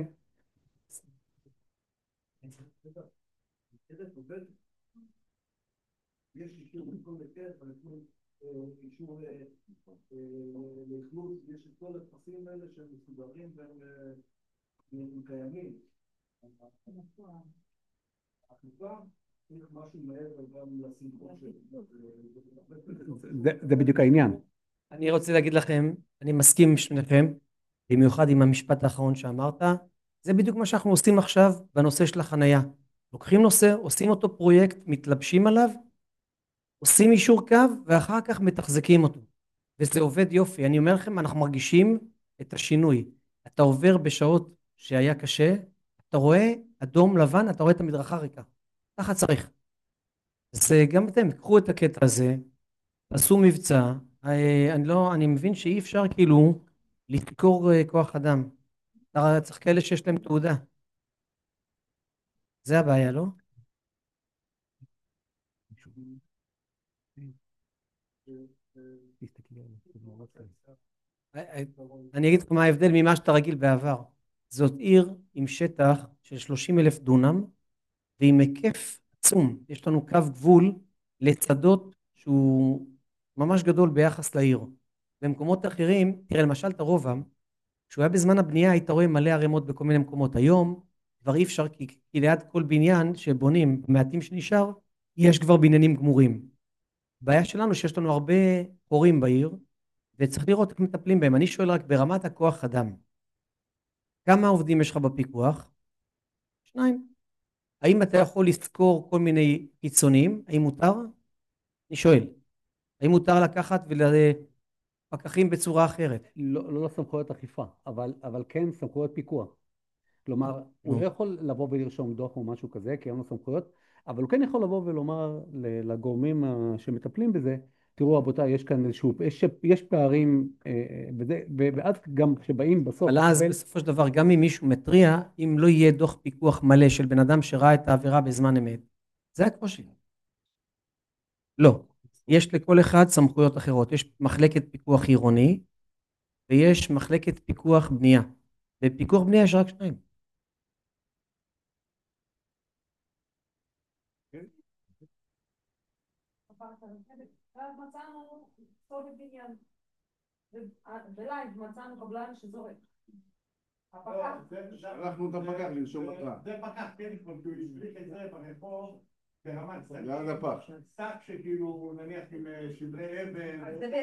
Speaker 5: יש אישור מכל היתר, אישור לאכלוס, יש את כל הטפסים האלה שהם מסודרים והם קיימים. אכיפה, צריך משהו מעבר גם לסיפור של...
Speaker 4: זה בדיוק העניין.
Speaker 1: אני רוצה להגיד לכם, אני מסכים עם שניכם, במיוחד עם המשפט האחרון שאמרת, זה בדיוק מה שאנחנו עושים עכשיו בנושא של החנייה. לוקחים נושא, עושים אותו פרויקט, מתלבשים עליו, עושים אישור קו ואחר כך מתחזקים אותו. וזה עובד יופי. אני אומר לכם, אנחנו מרגישים את השינוי. אתה עובר בשעות שהיה קשה, אתה רואה אדום לבן, אתה רואה את המדרכה ריקה. ככה צריך. אז גם אתם, קחו את הקטע הזה, עשו מבצע, אני לא, אני מבין שאי אפשר כאילו לתקור כוח אדם. אתה צריך כאלה שיש להם תעודה. זה הבעיה, לא? אני אגיד לך מה ההבדל ממה שאתה רגיל בעבר. זאת עיר עם שטח של שלושים אלף דונם, ועם היקף עצום. יש לנו קו גבול לצדות שהוא ממש גדול ביחס לעיר. במקומות אחרים, תראה למשל את הרובע, כשהוא היה בזמן הבנייה היית רואה מלא ערימות בכל מיני מקומות. היום כבר אי אפשר, כי, כי ליד כל בניין שבונים, מעטים שנשאר, יש כבר בניינים גמורים. הבעיה שלנו שיש לנו הרבה הורים בעיר, וצריך לראות איך מטפלים בהם. אני שואל רק ברמת הכוח אדם. כמה עובדים יש לך בפיקוח? שניים. האם אתה יכול לזכור כל מיני קיצוניים? האם מותר? אני שואל. האם מותר לקחת ולפקחים בצורה אחרת?
Speaker 4: לא, לא סמכויות אכיפה, אבל, אבל כן סמכויות פיקוח. כלומר, הוא לא יכול לבוא ולרשום דוח או משהו כזה, כי אין לו סמכויות, אבל הוא כן יכול לבוא ולומר לגורמים שמטפלים בזה, תראו רבותיי, יש כאן איזשהו, יש, יש פערים, וזה, ואז גם כשבאים בסוף...
Speaker 1: אבל אז בסופו של דבר, גם אם מישהו מטריע, אם לא יהיה דוח פיקוח מלא של בן אדם שראה את העבירה בזמן אמת, זה הקושי. לא. יש לכל אחד סמכויות אחרות. יש מחלקת פיקוח עירוני, ויש מחלקת פיקוח בנייה. בפיקוח בנייה יש רק שניים.
Speaker 3: ואז מצאנו כתובת בניין. בלייב מצאנו קבלן שזורק.
Speaker 5: אנחנו את הפקח לרשום אותך. זה פקח, כן, כי הוא השליך את זה ברחוב ברמת סכין. ליד הפח. שק שכאילו נניח עם שברי אבן.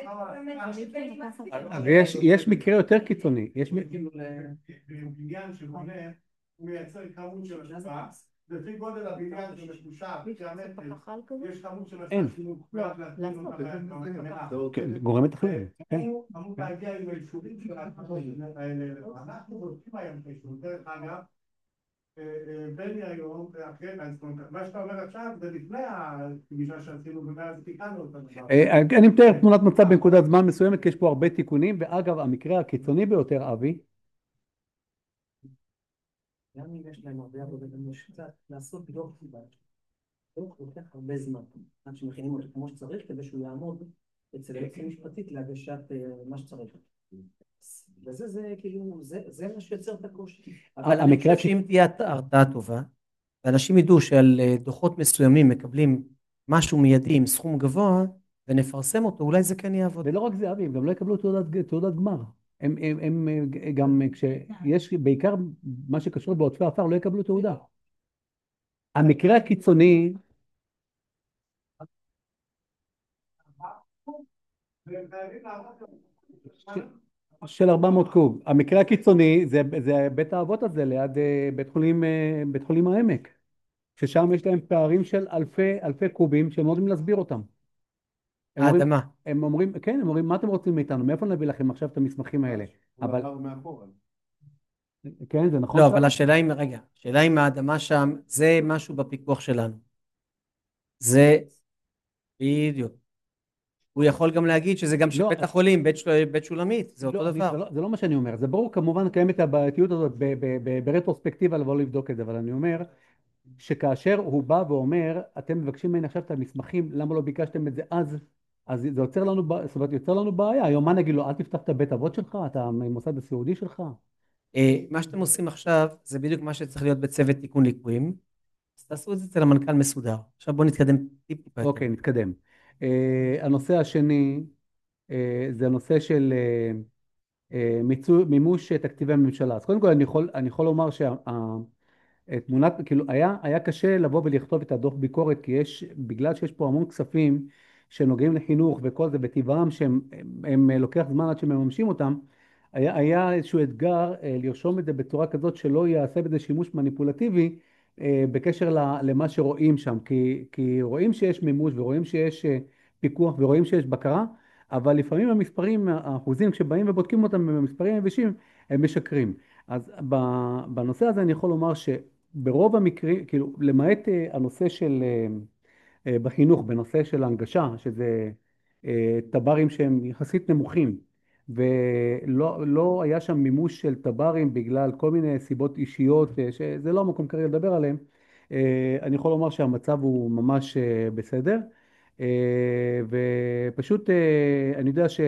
Speaker 4: אז יש מקרה יותר קיצוני. יש
Speaker 5: בניין שבונה, הוא מייצר כמות של השפעה. לפי גודל הבניין שמחושב, יש כמות של השפעה שמוחלט להתקין אותה.
Speaker 4: גורם מתכלל.
Speaker 5: אמור להגיע עם האישורים של הדברים האלה. אנחנו בודקים היום את האישורים. דרך אגב, בני היום, מה שאתה אומר עכשיו זה לפני הפגישה שעשינו ומאז תיקנו אותה.
Speaker 4: אני מתאר תמונת מצב בנקודת זמן מסוימת, כי יש פה הרבה תיקונים, ואגב, המקרה הקיצוני ביותר, אבי,
Speaker 1: גם אם יש להם הרבה עבודה, גם יש קצת לעשות דוח סיבה. דוח לוקח הרבה זמן, עד שמכינים אותו כמו שצריך, כדי שהוא יעמוד אצל היועצת המשפטית להגשת מה שצריך. וזה, זה כאילו, זה, זה מה שיוצר את הקושי. אבל אני חושב שאם תהיה הרתעה טובה, ואנשים ידעו שעל דוחות מסוימים מקבלים משהו מיידי עם סכום גבוה, ונפרסם אותו, אולי זה כן יעבוד.
Speaker 4: ולא רק זה, אבי, הם גם לא יקבלו תעודת, תעודת גמר. הם, הם, הם גם כשיש בעיקר מה שקשור בעודפי עפר לא יקבלו תעודה. המקרה הקיצוני של ארבע מאות קוב. המקרה הקיצוני זה, זה בית האבות הזה ליד בית חולים, בית חולים העמק, ששם יש להם פערים של אלפי, אלפי קובים שהם לא יודעים להסביר אותם. הם אומרים,
Speaker 1: האדמה.
Speaker 4: הם אומרים, כן, הם אומרים, מה אתם רוצים מאיתנו? מאיפה נביא לכם עכשיו את המסמכים האלה? אבל... כן, זה נכון.
Speaker 1: לא, אבל השאלה אם, רגע, השאלה אם האדמה שם, זה משהו בפיקוח שלנו. זה, בדיוק. הוא יכול גם להגיד שזה גם של בית החולים, בית שולמית, זה אותו דבר.
Speaker 4: זה לא מה שאני אומר, זה ברור, כמובן קיימת הבעייתיות הזאת ברטרוספקטיבה לבוא לבדוק את זה, אבל אני אומר שכאשר הוא בא ואומר, אתם מבקשים ממני עכשיו את המסמכים, למה לא ביקשתם את זה אז? אז זה יוצר לנו, ב- זאת אומרת, יוצר לנו בעיה. היום מה נגיד לו, אל תפתח את הבית אבות שלך, אתה ממוסד הסיעודי שלך?
Speaker 1: אה, מה שאתם עושים עכשיו זה בדיוק מה שצריך להיות בצוות תיקון ליקויים, אז תעשו את זה אצל המנכ"ל מסודר. עכשיו בואו נתקדם טיפ-טיפה יותר.
Speaker 4: אוקיי, נתקדם. אה, הנושא השני, אה, זה הנושא של אה, אה, מיצוי, מימוש תקציבי הממשלה. אז קודם כל אני יכול, אני יכול לומר תמונת, כאילו היה, היה קשה לבוא ולכתוב את הדוח ביקורת, כי יש, בגלל שיש פה המון כספים שנוגעים לחינוך וכל זה בטבעם שהם הם, הם, לוקח זמן עד שמממשים אותם, היה, היה איזשהו אתגר אה, לרשום את זה בצורה כזאת שלא יעשה בזה שימוש מניפולטיבי אה, בקשר ל- למה שרואים שם, כי, כי רואים שיש מימוש ורואים שיש אה, פיקוח ורואים שיש בקרה, אבל לפעמים המספרים, האחוזים כשבאים ובודקים אותם במספרים יבשים, הם משקרים. אז ב- בנושא הזה אני יכול לומר שברוב המקרים, כאילו למעט אה, הנושא של אה, אה, בחינוך, בנושא של ההנגשה, שזה אה, תב"רים שהם יחסית נמוכים, ולא לא היה שם מימוש של תב"רים בגלל כל מיני סיבות אישיות, אה, שזה לא המקום כרגע לדבר עליהם, אה, אני יכול לומר שהמצב הוא ממש אה, בסדר, אה, ופשוט אה, אני יודע ש...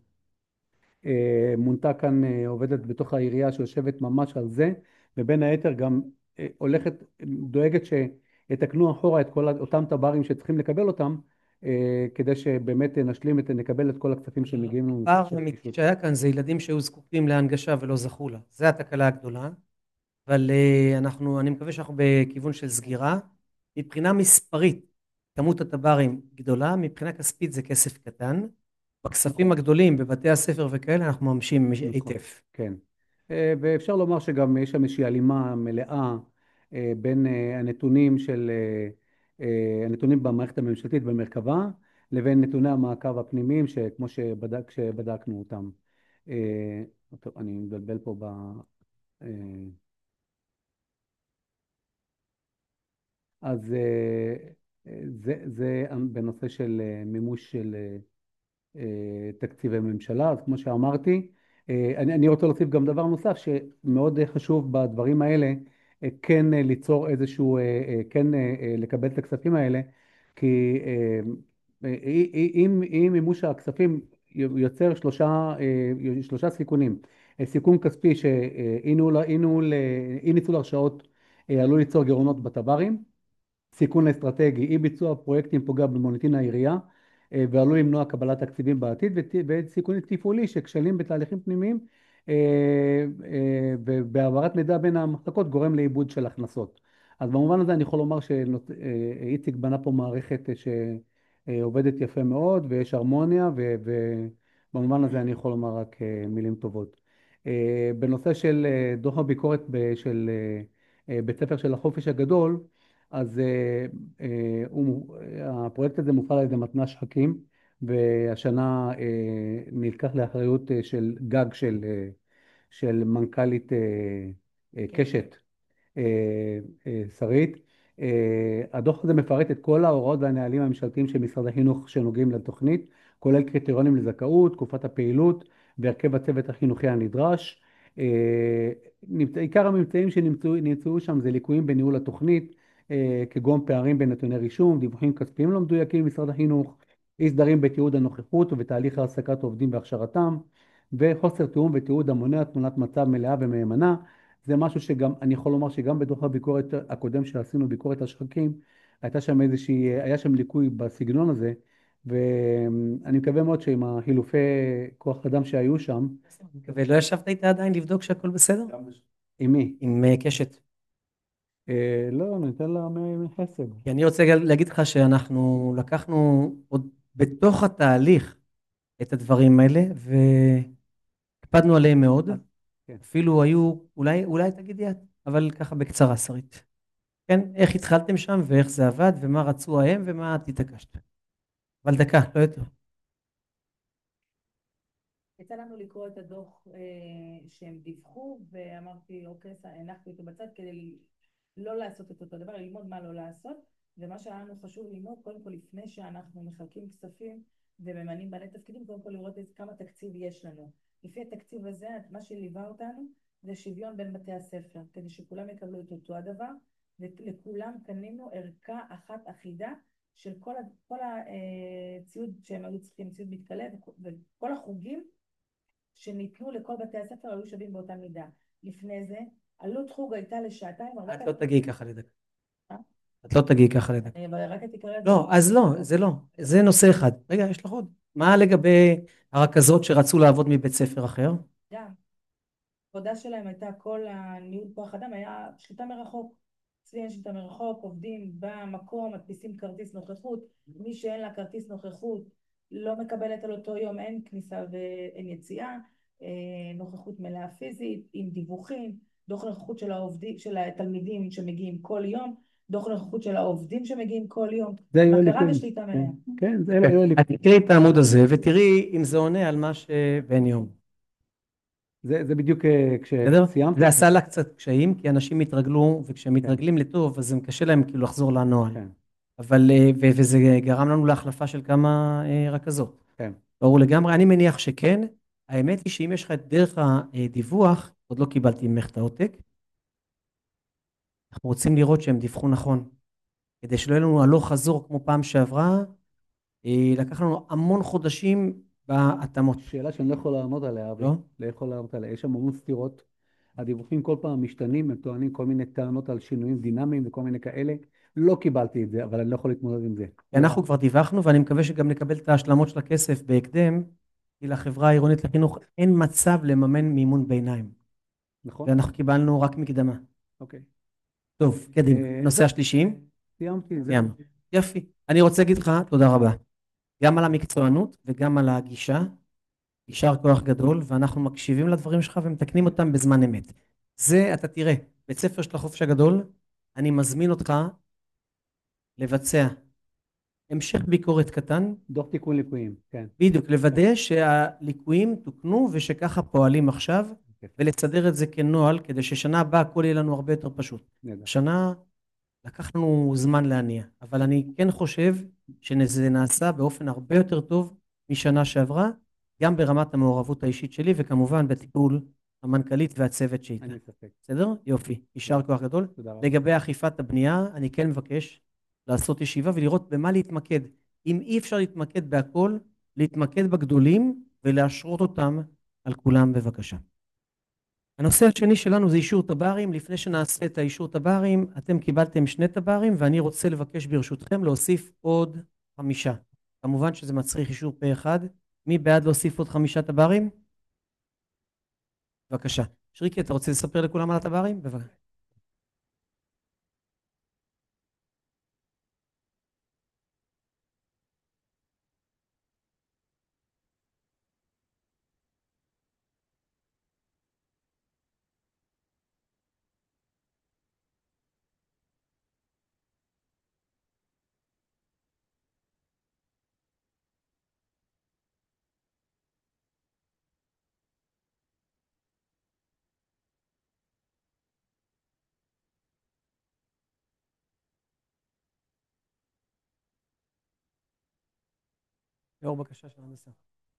Speaker 4: אה, מונתה כאן אה, עובדת בתוך העירייה שיושבת ממש על זה, ובין היתר גם אה, הולכת, דואגת שיתקנו אחורה את כל אותם תב"רים שצריכים לקבל אותם, אה, כדי שבאמת נשלים את, נקבל את כל הכספים שמגיעים לנו
Speaker 1: הפער
Speaker 4: של
Speaker 1: האמיתי
Speaker 4: נגישות.
Speaker 1: שהיה כאן זה ילדים שהיו זקוקים להנגשה ולא זכו לה. זה התקלה הגדולה, אבל אה, אנחנו, אני מקווה שאנחנו בכיוון של סגירה. מבחינה מספרית, כמות התב"רים גדולה, מבחינה כספית זה כסף קטן. בכספים
Speaker 4: נכון.
Speaker 1: הגדולים, בבתי הספר וכאלה, אנחנו מממשים
Speaker 4: נכון,
Speaker 1: היטב.
Speaker 4: כן. אה, ואפשר לומר שגם יש שם איזושהי הלימה מלאה אה, בין אה, הנתונים של, אה, אה, הנתונים במערכת הממשלתית במרכבה, לבין נתוני המעקב הפנימיים, שכמו שבדק, שבדקנו אותם. אה, טוב, אני מבלבל פה ב... אה, אז אה, אה, זה, זה בנושא של אה, מימוש של אה, אה, תקציבי ממשלה. אז כמו שאמרתי, אה, אני, אני רוצה להוסיף גם דבר נוסף שמאוד אה, חשוב בדברים האלה, אה, כן אה, ליצור איזשהו, אה, אה, כן אה, אה, לקבל את הכספים האלה, כי אה, אה, אם, אם מימוש הכספים יוצר שלושה, אה, שלושה סיכונים. אה, סיכון כספי שאי ניצול הרשאות אה, עלול ליצור גירעונות בתב"רים, סיכון אסטרטגי, אי ביצוע פרויקטים פוגע במוניטין העירייה אה, ועלול למנוע קבלת תקציבים בעתיד, ות- וסיכון תפעולי שכשלים בתהליכים פנימיים אה, אה, ובהעברת מידע בין המחלקות גורם לאיבוד של הכנסות. אז במובן הזה אני יכול לומר שאיציק בנה פה מערכת שעובדת יפה מאוד ויש הרמוניה, ו- ובמובן הזה אני יכול לומר רק אה, מילים טובות. אה, בנושא של אה, דוח הביקורת ב- של אה, אה, בית ספר של החופש הגדול, אז אה, אה, הוא, הפרויקט הזה מופעל על ידי מתנ"ש שחקים, והשנה אה, נלקח לאחריות אה, של גג של, אה, של מנכ"לית אה, אה, קשת, אה, אה, שרית. אה, הדוח הזה מפרט את כל ההוראות והנהלים הממשלתיים של משרד החינוך שנוגעים לתוכנית, כולל קריטריונים לזכאות, תקופת הפעילות והרכב הצוות החינוכי הנדרש. אה, נמצא- עיקר הממצאים שנמצאו נמצאו שם זה ליקויים בניהול התוכנית, אה, כגון פערים בנתוני רישום, דיווחים כספיים לא מדויקים במשרד החינוך, אי סדרים בתיעוד הנוכחות ובתהליך העסקת עובדים והכשרתם, וחוסר תיאום ותיעוד המונע תמונת מצב מלאה ומהימנה. זה משהו שגם, אני יכול לומר שגם בדוח הביקורת הקודם שעשינו, ביקורת השחקים, הייתה שם איזושהי, היה שם ליקוי בסגנון הזה, ואני מקווה מאוד שעם החילופי כוח אדם שהיו שם,
Speaker 1: ולא ישבת איתה עדיין לבדוק שהכל בסדר?
Speaker 4: עם מי?
Speaker 1: עם אה, קשת.
Speaker 4: אה, לא, ניתן לה מ- מחסד.
Speaker 1: כי אני רוצה להגיד לך שאנחנו לקחנו עוד בתוך התהליך את הדברים האלה, והקפדנו עליהם מאוד.
Speaker 4: אז, כן.
Speaker 1: אפילו היו, אולי, אולי תגידי את, אבל ככה בקצרה, שרית. כן, איך התחלתם שם, ואיך זה עבד, ומה רצו ההם, ומה את התעקשת. אבל דקה, לא יותר.
Speaker 6: יצא לנו לקרוא את הדוח אה, שהם דיווחו, ואמרתי, אוקיי, הנחתי אותו בצד כדי לא לעשות את אותו דבר, ללמוד מה לא לעשות, ומה שהיה לנו חשוב ללמוד, קודם כל לפני שאנחנו מחלקים כספים וממנים בעלי תפקידים, קודם כל לראות איזה- כמה תקציב יש לנו. לפי התקציב הזה, מה שליווה אותנו זה שוויון בין בתי הספר, כדי שכולם יקבלו את אותו הדבר, ולכולם קנינו ערכה אחת אחידה של כל, ה- כל הציוד שהם היו צריכים, ציוד מתכלה, וכל החוגים שניתנו לכל בתי הספר היו שווים באותה מידה. לפני זה, עלות חוג הייתה לשעתיים,
Speaker 1: את
Speaker 6: ארבעת
Speaker 1: לא
Speaker 6: אלפים.
Speaker 1: תגיעי ככה לדקה.
Speaker 6: אה?
Speaker 1: את לא תגיעי ככה לדקה.
Speaker 6: אני אבל רק את עיקרי הדברים.
Speaker 1: לא, אז לא, זה לא. זה נושא אחד. רגע, יש לך עוד. מה לגבי הרכזות שרצו לעבוד מבית ספר אחר?
Speaker 6: גם, העבודה שלהם הייתה, כל הניהול כוח אדם היה שליטה מרחוק. אצלי אין שליטה מרחוק, עובדים במקום, מדפיסים כרטיס נוכחות, מי שאין לה כרטיס נוכחות לא מקבלת על אותו יום, אין כניסה ואין יציאה, אה, נוכחות מלאה פיזית, עם דיווחים, דוח נוכחות של העובדים, של התלמידים שמגיעים כל יום, דוח נוכחות של העובדים שמגיעים כל יום,
Speaker 4: זה היו
Speaker 6: בקרה
Speaker 4: הליקויים.
Speaker 6: ושליטה
Speaker 4: כן,
Speaker 6: מלאה.
Speaker 4: כן, זה היו הליקויים.
Speaker 1: את תקראי את העמוד הזה ותראי אם זה עונה על מה שבן יום.
Speaker 4: זה, זה בדיוק אה,
Speaker 1: בסדר?
Speaker 4: כשסיימתי.
Speaker 1: זה עשה לה קצת קשיים, כי אנשים התרגלו, וכשהם
Speaker 4: כן,
Speaker 1: מתרגלים לטוב, אז הם קשה להם כאילו לחזור לנוהל.
Speaker 4: כן,
Speaker 1: אבל, אה, ו- וזה גרם לנו להחלפה של כמה אה, רכזות.
Speaker 4: כן.
Speaker 1: ברור לגמרי, אני מניח שכן. האמת היא שאם יש לך את דרך הדיווח, עוד לא קיבלתי ממך את העותק, אנחנו רוצים לראות שהם דיווחו נכון. כדי שלא יהיה לנו הלוך חזור כמו פעם שעברה, אה, לקח לנו המון חודשים בהתאמות.
Speaker 4: שאלה שאני לא יכול לענות עליה, אבי.
Speaker 1: לא?
Speaker 4: לא יכול לענות עליה. יש שם המון סתירות. הדיווחים כל פעם משתנים, הם טוענים כל מיני טענות על שינויים דינמיים וכל מיני כאלה. לא קיבלתי את זה, אבל אני לא יכול להתמודד עם זה.
Speaker 1: כי אנחנו כבר דיווחנו, ואני מקווה שגם נקבל את ההשלמות של הכסף בהקדם, כי לחברה העירונית לחינוך אין מצב לממן מימון ביניים.
Speaker 4: נכון?
Speaker 1: ואנחנו קיבלנו רק מקדמה.
Speaker 4: אוקיי.
Speaker 1: טוב, קדימה.
Speaker 4: אה,
Speaker 1: נושא
Speaker 4: זהו.
Speaker 1: השלישי.
Speaker 4: סיימתי. זהו.
Speaker 1: סיימנו. יפי. אני רוצה להגיד לך תודה רבה. גם על המקצוענות וגם על הגישה. יישר כוח גדול, ואנחנו מקשיבים לדברים שלך ומתקנים אותם בזמן אמת. זה, אתה תראה, בית ספר של החופש הגדול, אני מזמין אותך לבצע המשך ביקורת קטן,
Speaker 4: דוח תיקון ליקויים, כן.
Speaker 1: בדיוק, לוודא שהליקויים תוקנו ושככה פועלים עכשיו,
Speaker 4: אוקיי.
Speaker 1: ולסדר את זה כנוהל, כדי ששנה הבאה הכל יהיה לנו הרבה יותר פשוט.
Speaker 4: נהדר.
Speaker 1: השנה לקח לנו זמן להניע, אבל אני כן חושב שזה נעשה באופן הרבה יותר טוב משנה שעברה, גם ברמת המעורבות האישית שלי, וכמובן בטיפול המנכ"לית והצוות שאיתה.
Speaker 4: אין לי ספק.
Speaker 1: בסדר? יופי. יישר כוח גדול.
Speaker 4: תודה רבה.
Speaker 1: לגבי אכיפת הבנייה, אני כן מבקש לעשות ישיבה ולראות במה להתמקד. אם אי אפשר להתמקד בהכל, להתמקד בגדולים ולהשרות אותם על כולם בבקשה. הנושא השני שלנו זה אישור טב"רים. לפני שנעשה את האישור טב"רים, אתם קיבלתם שני טב"רים, ואני רוצה לבקש ברשותכם להוסיף עוד חמישה. כמובן שזה מצריך אישור פה אחד. מי בעד להוסיף עוד חמישה טב"רים? בבקשה. שריקי, אתה רוצה לספר לכולם על הטב"רים? בבקשה. לאור בקשה של הנדסה.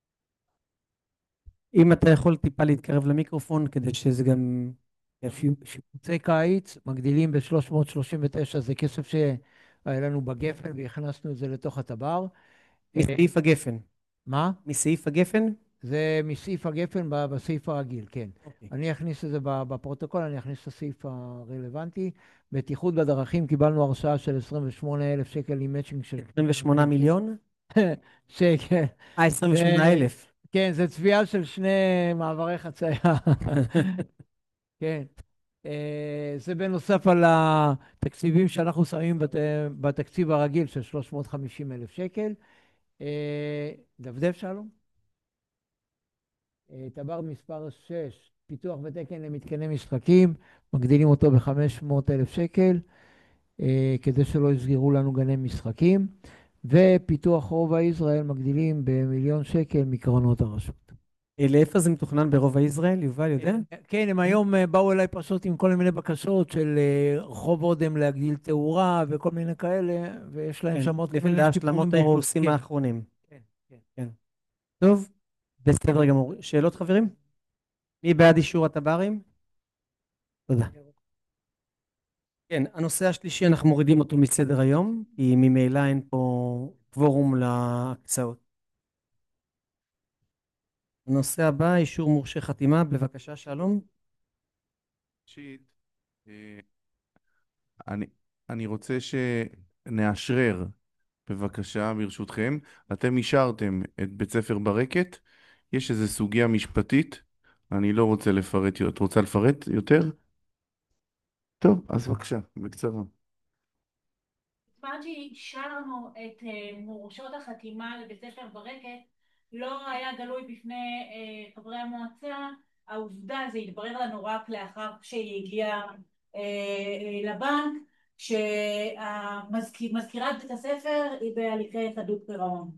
Speaker 1: אם אתה יכול טיפה להתקרב למיקרופון, כדי שזה גם...
Speaker 7: שיפוצי קיץ מגדילים ב-שלוש מאות שלושים ותשע, זה כסף שהיה לנו בגפן והכנסנו את זה לתוך הטב"ר.
Speaker 1: מסעיף הגפן.
Speaker 7: מה?
Speaker 1: מסעיף הגפן?
Speaker 7: זה מסעיף הגפן ב- בסעיף הרגיל, כן.
Speaker 1: אוקיי.
Speaker 7: אני אכניס את זה ב- בפרוטוקול, אני אכניס את הסעיף הרלוונטי. בטיחות בדרכים קיבלנו הרשאה של עשרים ושמונה אלף שקל עם מאצ'ינג של...
Speaker 1: עשרים ושמונה מיליון?
Speaker 7: שקל.
Speaker 1: אה, עשרים ושמונה אלף.
Speaker 7: כן, זה צביעה של שני מעברי חצייה. כן. אה, זה בנוסף על התקציבים שאנחנו שמים בת- בתקציב הרגיל של שלוש מאות וחמישים אלף שקל. אה, דפדף שלום. אה, טב"ר מספר שש, פיתוח ותקן למתקני משחקים, מגדילים אותו ב-חמש מאות אלף שקל, אה, כדי שלא יסגרו לנו גני משחקים, ופיתוח רובע ישראל מגדילים במיליון שקל מקרנות הרשות.
Speaker 1: אה, לאיפה זה מתוכנן ברובע ישראל, יובל, יודע?
Speaker 7: כן, הם היום אה, באו אליי פשוט עם כל מיני בקשות של אה, רחוב אודם להגדיל תאורה וכל מיני כאלה, ויש להם שם עוד כל מיני
Speaker 1: להשלמות האכלוסים האחרונים.
Speaker 7: כן, כן.
Speaker 1: כן. טוב, בסדר גמור. שאלות חברים? מי בעד אישור הטב"רים? תודה. כן, הנושא השלישי אנחנו מורידים אותו מסדר היום, כי ממילא אין פה קוורום להקצאות. הנושא הבא, אישור מורשה חתימה, בבקשה שלום.
Speaker 8: ראשית, אה, אני, אני רוצה שנאשרר, בבקשה, ברשותכם. אתם אישרתם את בית ספר ברקת, יש איזו סוגיה משפטית, אני לא רוצה לפרט, את רוצה לפרט יותר? טוב, אז בבקשה, בקצרה.
Speaker 6: בזמן שאישרנו את אה, מורשות החתימה לבית ספר ברקת, לא היה גלוי בפני אה, חברי המועצה העובדה, זה התברר לנו רק לאחר שהיא הגיעה אה, אה, לבנק, שמזכירת בית הספר היא בהליכי חדלות פירעון.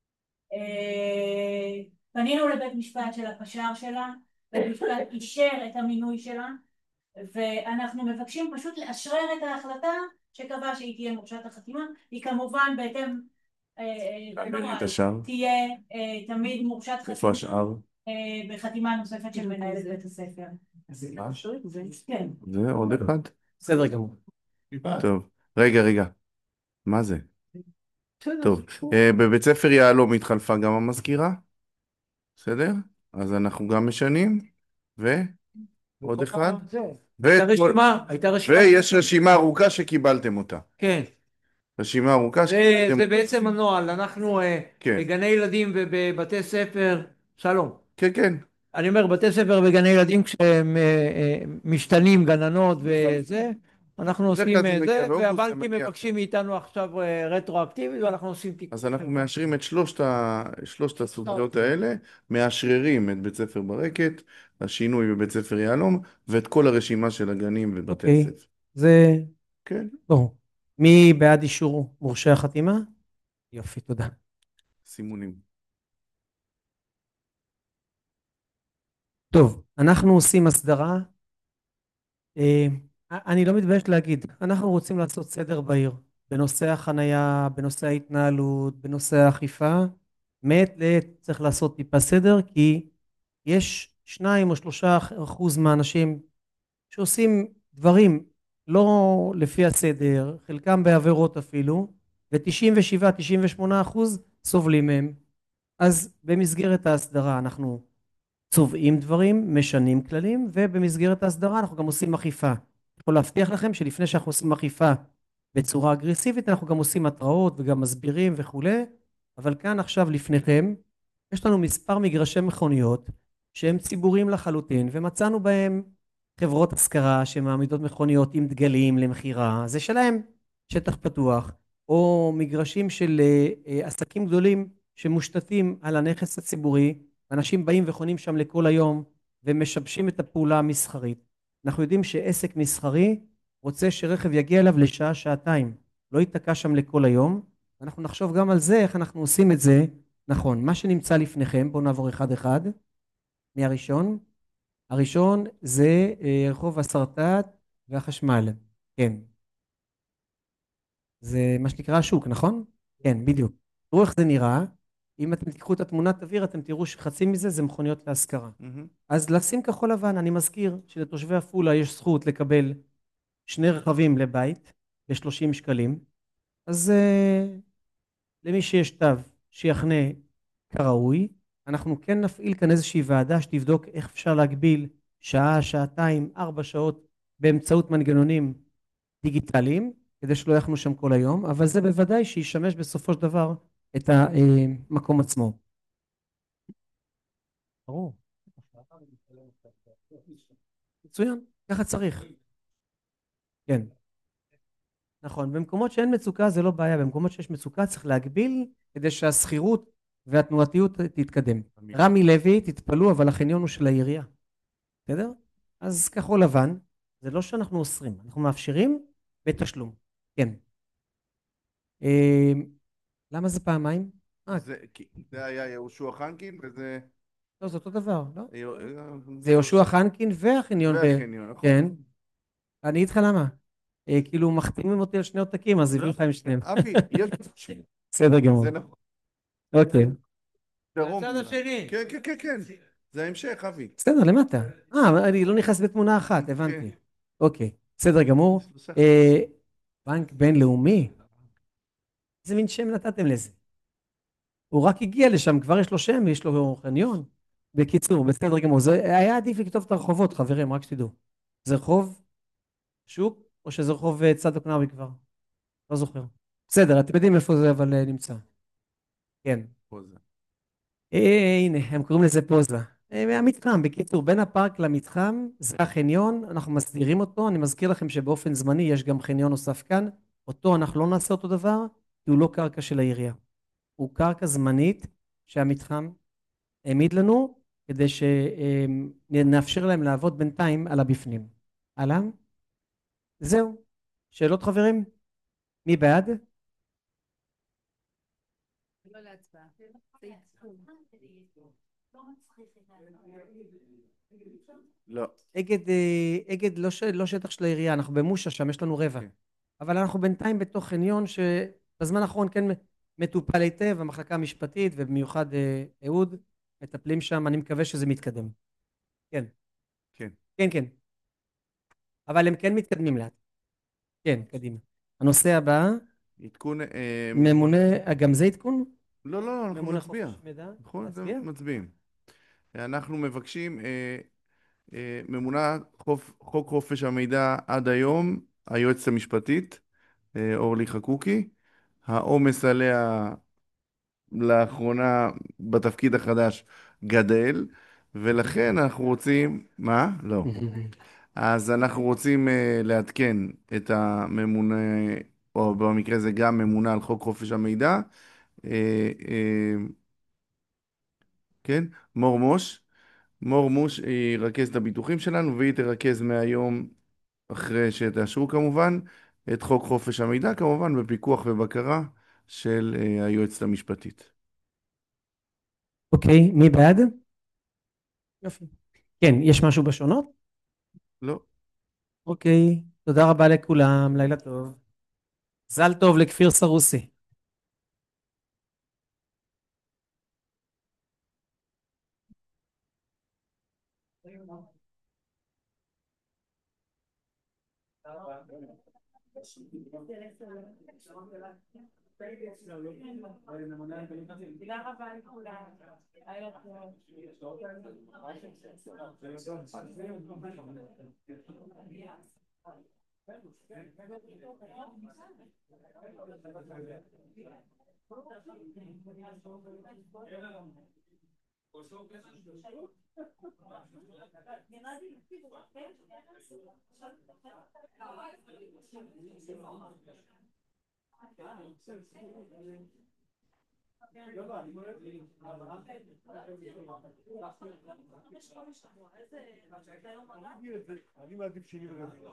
Speaker 6: אה, פנינו לבית משפט של הקשר שלה, בית משפט אישר את המינוי שלה, ואנחנו מבקשים פשוט לאשרר את ההחלטה שקבעה שהיא תהיה מורשת החתימה. היא כמובן בהתאם אה, אה,
Speaker 8: תעבירי את השאר.
Speaker 6: תהיה אה, תמיד מורשת
Speaker 8: איפה
Speaker 6: חתימה
Speaker 8: השאר?
Speaker 6: אה, בחתימה נוספת של מנהלת בית הספר.
Speaker 8: מה?
Speaker 6: כן.
Speaker 8: זה עוד אחד?
Speaker 1: בסדר גמור.
Speaker 8: טוב, רגע, רגע. מה זה? טוב, אה, בבית ספר יהלום התחלפה גם המזכירה, בסדר? אז אנחנו גם משנים, ועוד אחד.
Speaker 7: הייתה
Speaker 8: ואת כל-
Speaker 7: רשימה, הייתה רשימה.
Speaker 8: ויש רשימה ארוכה שקיבלתם אותה.
Speaker 7: כן.
Speaker 8: רשימה ארוכה
Speaker 7: זה,
Speaker 8: שקיבלתם.
Speaker 7: זה בעצם הנוהל, אנחנו אה,
Speaker 8: כן.
Speaker 7: בגני ילדים ובבתי ספר, שלום.
Speaker 8: כן, כן.
Speaker 7: אני אומר, בתי ספר וגני ילדים כשהם אה, אה, משתנים גננות וזה, אנחנו עושים
Speaker 8: כלל
Speaker 7: אה,
Speaker 8: זה
Speaker 7: זה,
Speaker 8: מגיע באוגוסט, זה
Speaker 7: והבנקים
Speaker 8: מגיע.
Speaker 7: מבקשים מאיתנו עכשיו אה, רטרואקטיבית ואנחנו עושים תיקון.
Speaker 8: אז אנחנו מאשרים את שלושת, ה... שלושת הסוגיות האלה, מאשררים את בית ספר ברקת, השינוי בבית ספר יהלום, ואת כל הרשימה של הגנים ובתי
Speaker 1: אוקיי,
Speaker 8: הספר.
Speaker 1: זה
Speaker 8: כן.
Speaker 1: ברור. מי בעד אישור מורשה החתימה? יופי, תודה.
Speaker 8: סימונים.
Speaker 1: טוב, אנחנו עושים הסדרה. אה, אני לא מתבייש להגיד, אנחנו רוצים לעשות סדר בעיר, בנושא החנייה, בנושא ההתנהלות, בנושא האכיפה. מעת לעת צריך לעשות טיפה סדר, כי יש שניים או שלושה אחוז מהאנשים שעושים דברים לא לפי הסדר, חלקם בעבירות אפילו, ו-תשעים ושבע עד תשעים ושמונה אחוז סובלים מהם. אז במסגרת ההסדרה אנחנו צובעים דברים, משנים כללים, ובמסגרת ההסדרה אנחנו גם עושים אכיפה. אני יכול להבטיח לכם שלפני שאנחנו עושים אכיפה בצורה אגרסיבית, אנחנו גם עושים התראות וגם מסבירים וכולי, אבל כאן עכשיו לפניכם, יש לנו מספר מגרשי מכוניות שהם ציבוריים לחלוטין, ומצאנו בהם חברות השכרה שמעמידות מכוניות עם דגלים למכירה, זה שלהם, שטח פתוח, או מגרשים של אה, אה, עסקים גדולים שמושתתים על הנכס הציבורי, אנשים באים וחונים שם לכל היום ומשבשים את הפעולה המסחרית. אנחנו יודעים שעסק מסחרי רוצה שרכב יגיע אליו לשעה, שעתיים, לא ייתקע שם לכל היום. אנחנו נחשוב גם על זה, איך אנחנו עושים את זה נכון. מה שנמצא לפניכם, בואו נעבור אחד אחד. מי הראשון? הראשון זה אה, רחוב הסרטט והחשמל. כן. זה מה שנקרא השוק, נכון? כן, בדיוק. תראו איך זה נראה. אם אתם תיקחו את התמונת אוויר, אתם תראו שחצי מזה זה מכוניות להשכרה. אז לשים כחול לבן, אני מזכיר שלתושבי עפולה יש זכות לקבל שני רכבים לבית ב-שלושים שקלים. אז uh, למי שיש תו שיחנה כראוי, אנחנו כן נפעיל כאן איזושהי ועדה שתבדוק איך אפשר להגביל שעה, שעתיים, ארבע שעות באמצעות מנגנונים דיגיטליים, כדי שלא יחנו שם כל היום, אבל זה בוודאי שישמש בסופו של דבר את המקום עצמו. ברור. מצוין, ככה צריך. כן. נכון, במקומות שאין מצוקה זה לא בעיה, במקומות שיש מצוקה צריך להגביל כדי שהסחירות והתנועתיות תתקדם. רמי לוי, תתפלו, אבל החניון הוא של העירייה. בסדר? אז כחול לבן, זה לא שאנחנו אוסרים, אנחנו מאפשרים בתשלום. כן. למה זה פעמיים?
Speaker 8: זה היה יהושע חנקין וזה...
Speaker 1: לא, זה אותו דבר, לא? זה
Speaker 8: זה
Speaker 1: יהושע חנקין והחניון.
Speaker 8: והחניון, נכון.
Speaker 1: כן. אני איתך למה? כאילו מחתימים אותי על שני עותקים, אז הביאו לך עם שניהם.
Speaker 8: אבי, יש...
Speaker 1: בסדר גמור.
Speaker 8: זה נכון.
Speaker 1: אוקיי.
Speaker 7: הצד השני.
Speaker 8: כן, כן, כן, כן. זה ההמשך, אבי.
Speaker 1: בסדר, למטה. אה, אני לא נכנס בתמונה אחת, הבנתי. אוקיי. בסדר גמור.
Speaker 8: שלושה.
Speaker 1: אה, בנק בינלאומי? איזה מין שם נתתם לזה? הוא רק הגיע לשם, כבר יש לו שם, יש לו חניון. בקיצור, בסדר גמור. זה היה עדיף לכתוב את הרחובות, חברים, רק שתדעו. זה רחוב שוק, או שזה רחוב אה, צדוק נאווי כבר? לא זוכר. בסדר, אתם יודעים איפה זה אבל אה, נמצא. כן.
Speaker 8: פה זה.
Speaker 1: אה, הנה, הם קוראים לזה פוזה. אה, המתחם, בקיצור, בין הפארק למתחם, זה החניון, אנחנו מסדירים אותו. אני מזכיר לכם שבאופן זמני יש גם חניון נוסף כאן. אותו אנחנו לא נעשה אותו דבר, כי הוא לא קרקע של העירייה. הוא קרקע זמנית שהמתחם העמיד לנו, כדי שנאפשר להם לעבוד בינתיים על הבפנים. הלאה? זהו. שאלות חברים? מי בעד?
Speaker 6: לא להצבעה. זה עדכון.
Speaker 8: לא.
Speaker 1: אגד, אה, אגד לא, ש, לא שטח של העירייה, אנחנו במושה שם, יש לנו רבע.
Speaker 8: כן.
Speaker 1: אבל אנחנו בינתיים בתוך חניון שבזמן האחרון כן מטופל היטב, המחלקה המשפטית ובמיוחד אה, אהוד, מטפלים שם, אני מקווה שזה מתקדם. כן.
Speaker 8: כן.
Speaker 1: כן, כן. אבל הם כן מתקדמים לאט. כן, קדימה. הנושא הבא,
Speaker 8: עדכון... אה,
Speaker 1: ממונה, אה, גם זה עדכון?
Speaker 8: לא, לא, אנחנו
Speaker 1: ממונה
Speaker 8: נצביע.
Speaker 1: חופש מידע?
Speaker 8: נכון, זה
Speaker 1: נצביע?
Speaker 8: מצביעים. אנחנו מבקשים, אה, אה, ממונה חוף, חוק חופש המידע עד היום, היועצת המשפטית, אה, אורלי חקוקי. העומס עליה לאחרונה בתפקיד החדש גדל, ולכן אנחנו רוצים... מה? לא. אז אנחנו רוצים אה, לעדכן את הממונה, או במקרה זה גם ממונה על חוק חופש המידע, אה, אה, כן, מור מוש. מור מוש ירכז את הביטוחים שלנו, והיא תרכז מהיום, אחרי שתאשרו כמובן, את חוק חופש המידע, כמובן בפיקוח ובקרה של אה, היועצת המשפטית.
Speaker 1: אוקיי, מי בעד? יופי. כן, יש משהו בשונות?
Speaker 8: לא.
Speaker 1: אוקיי, תודה רבה לכולם, לילה טוב. מזל טוב לכפיר סרוסי.
Speaker 6: תודה רבה לכולם. לילה
Speaker 5: אני מעדיף שני ורביעי.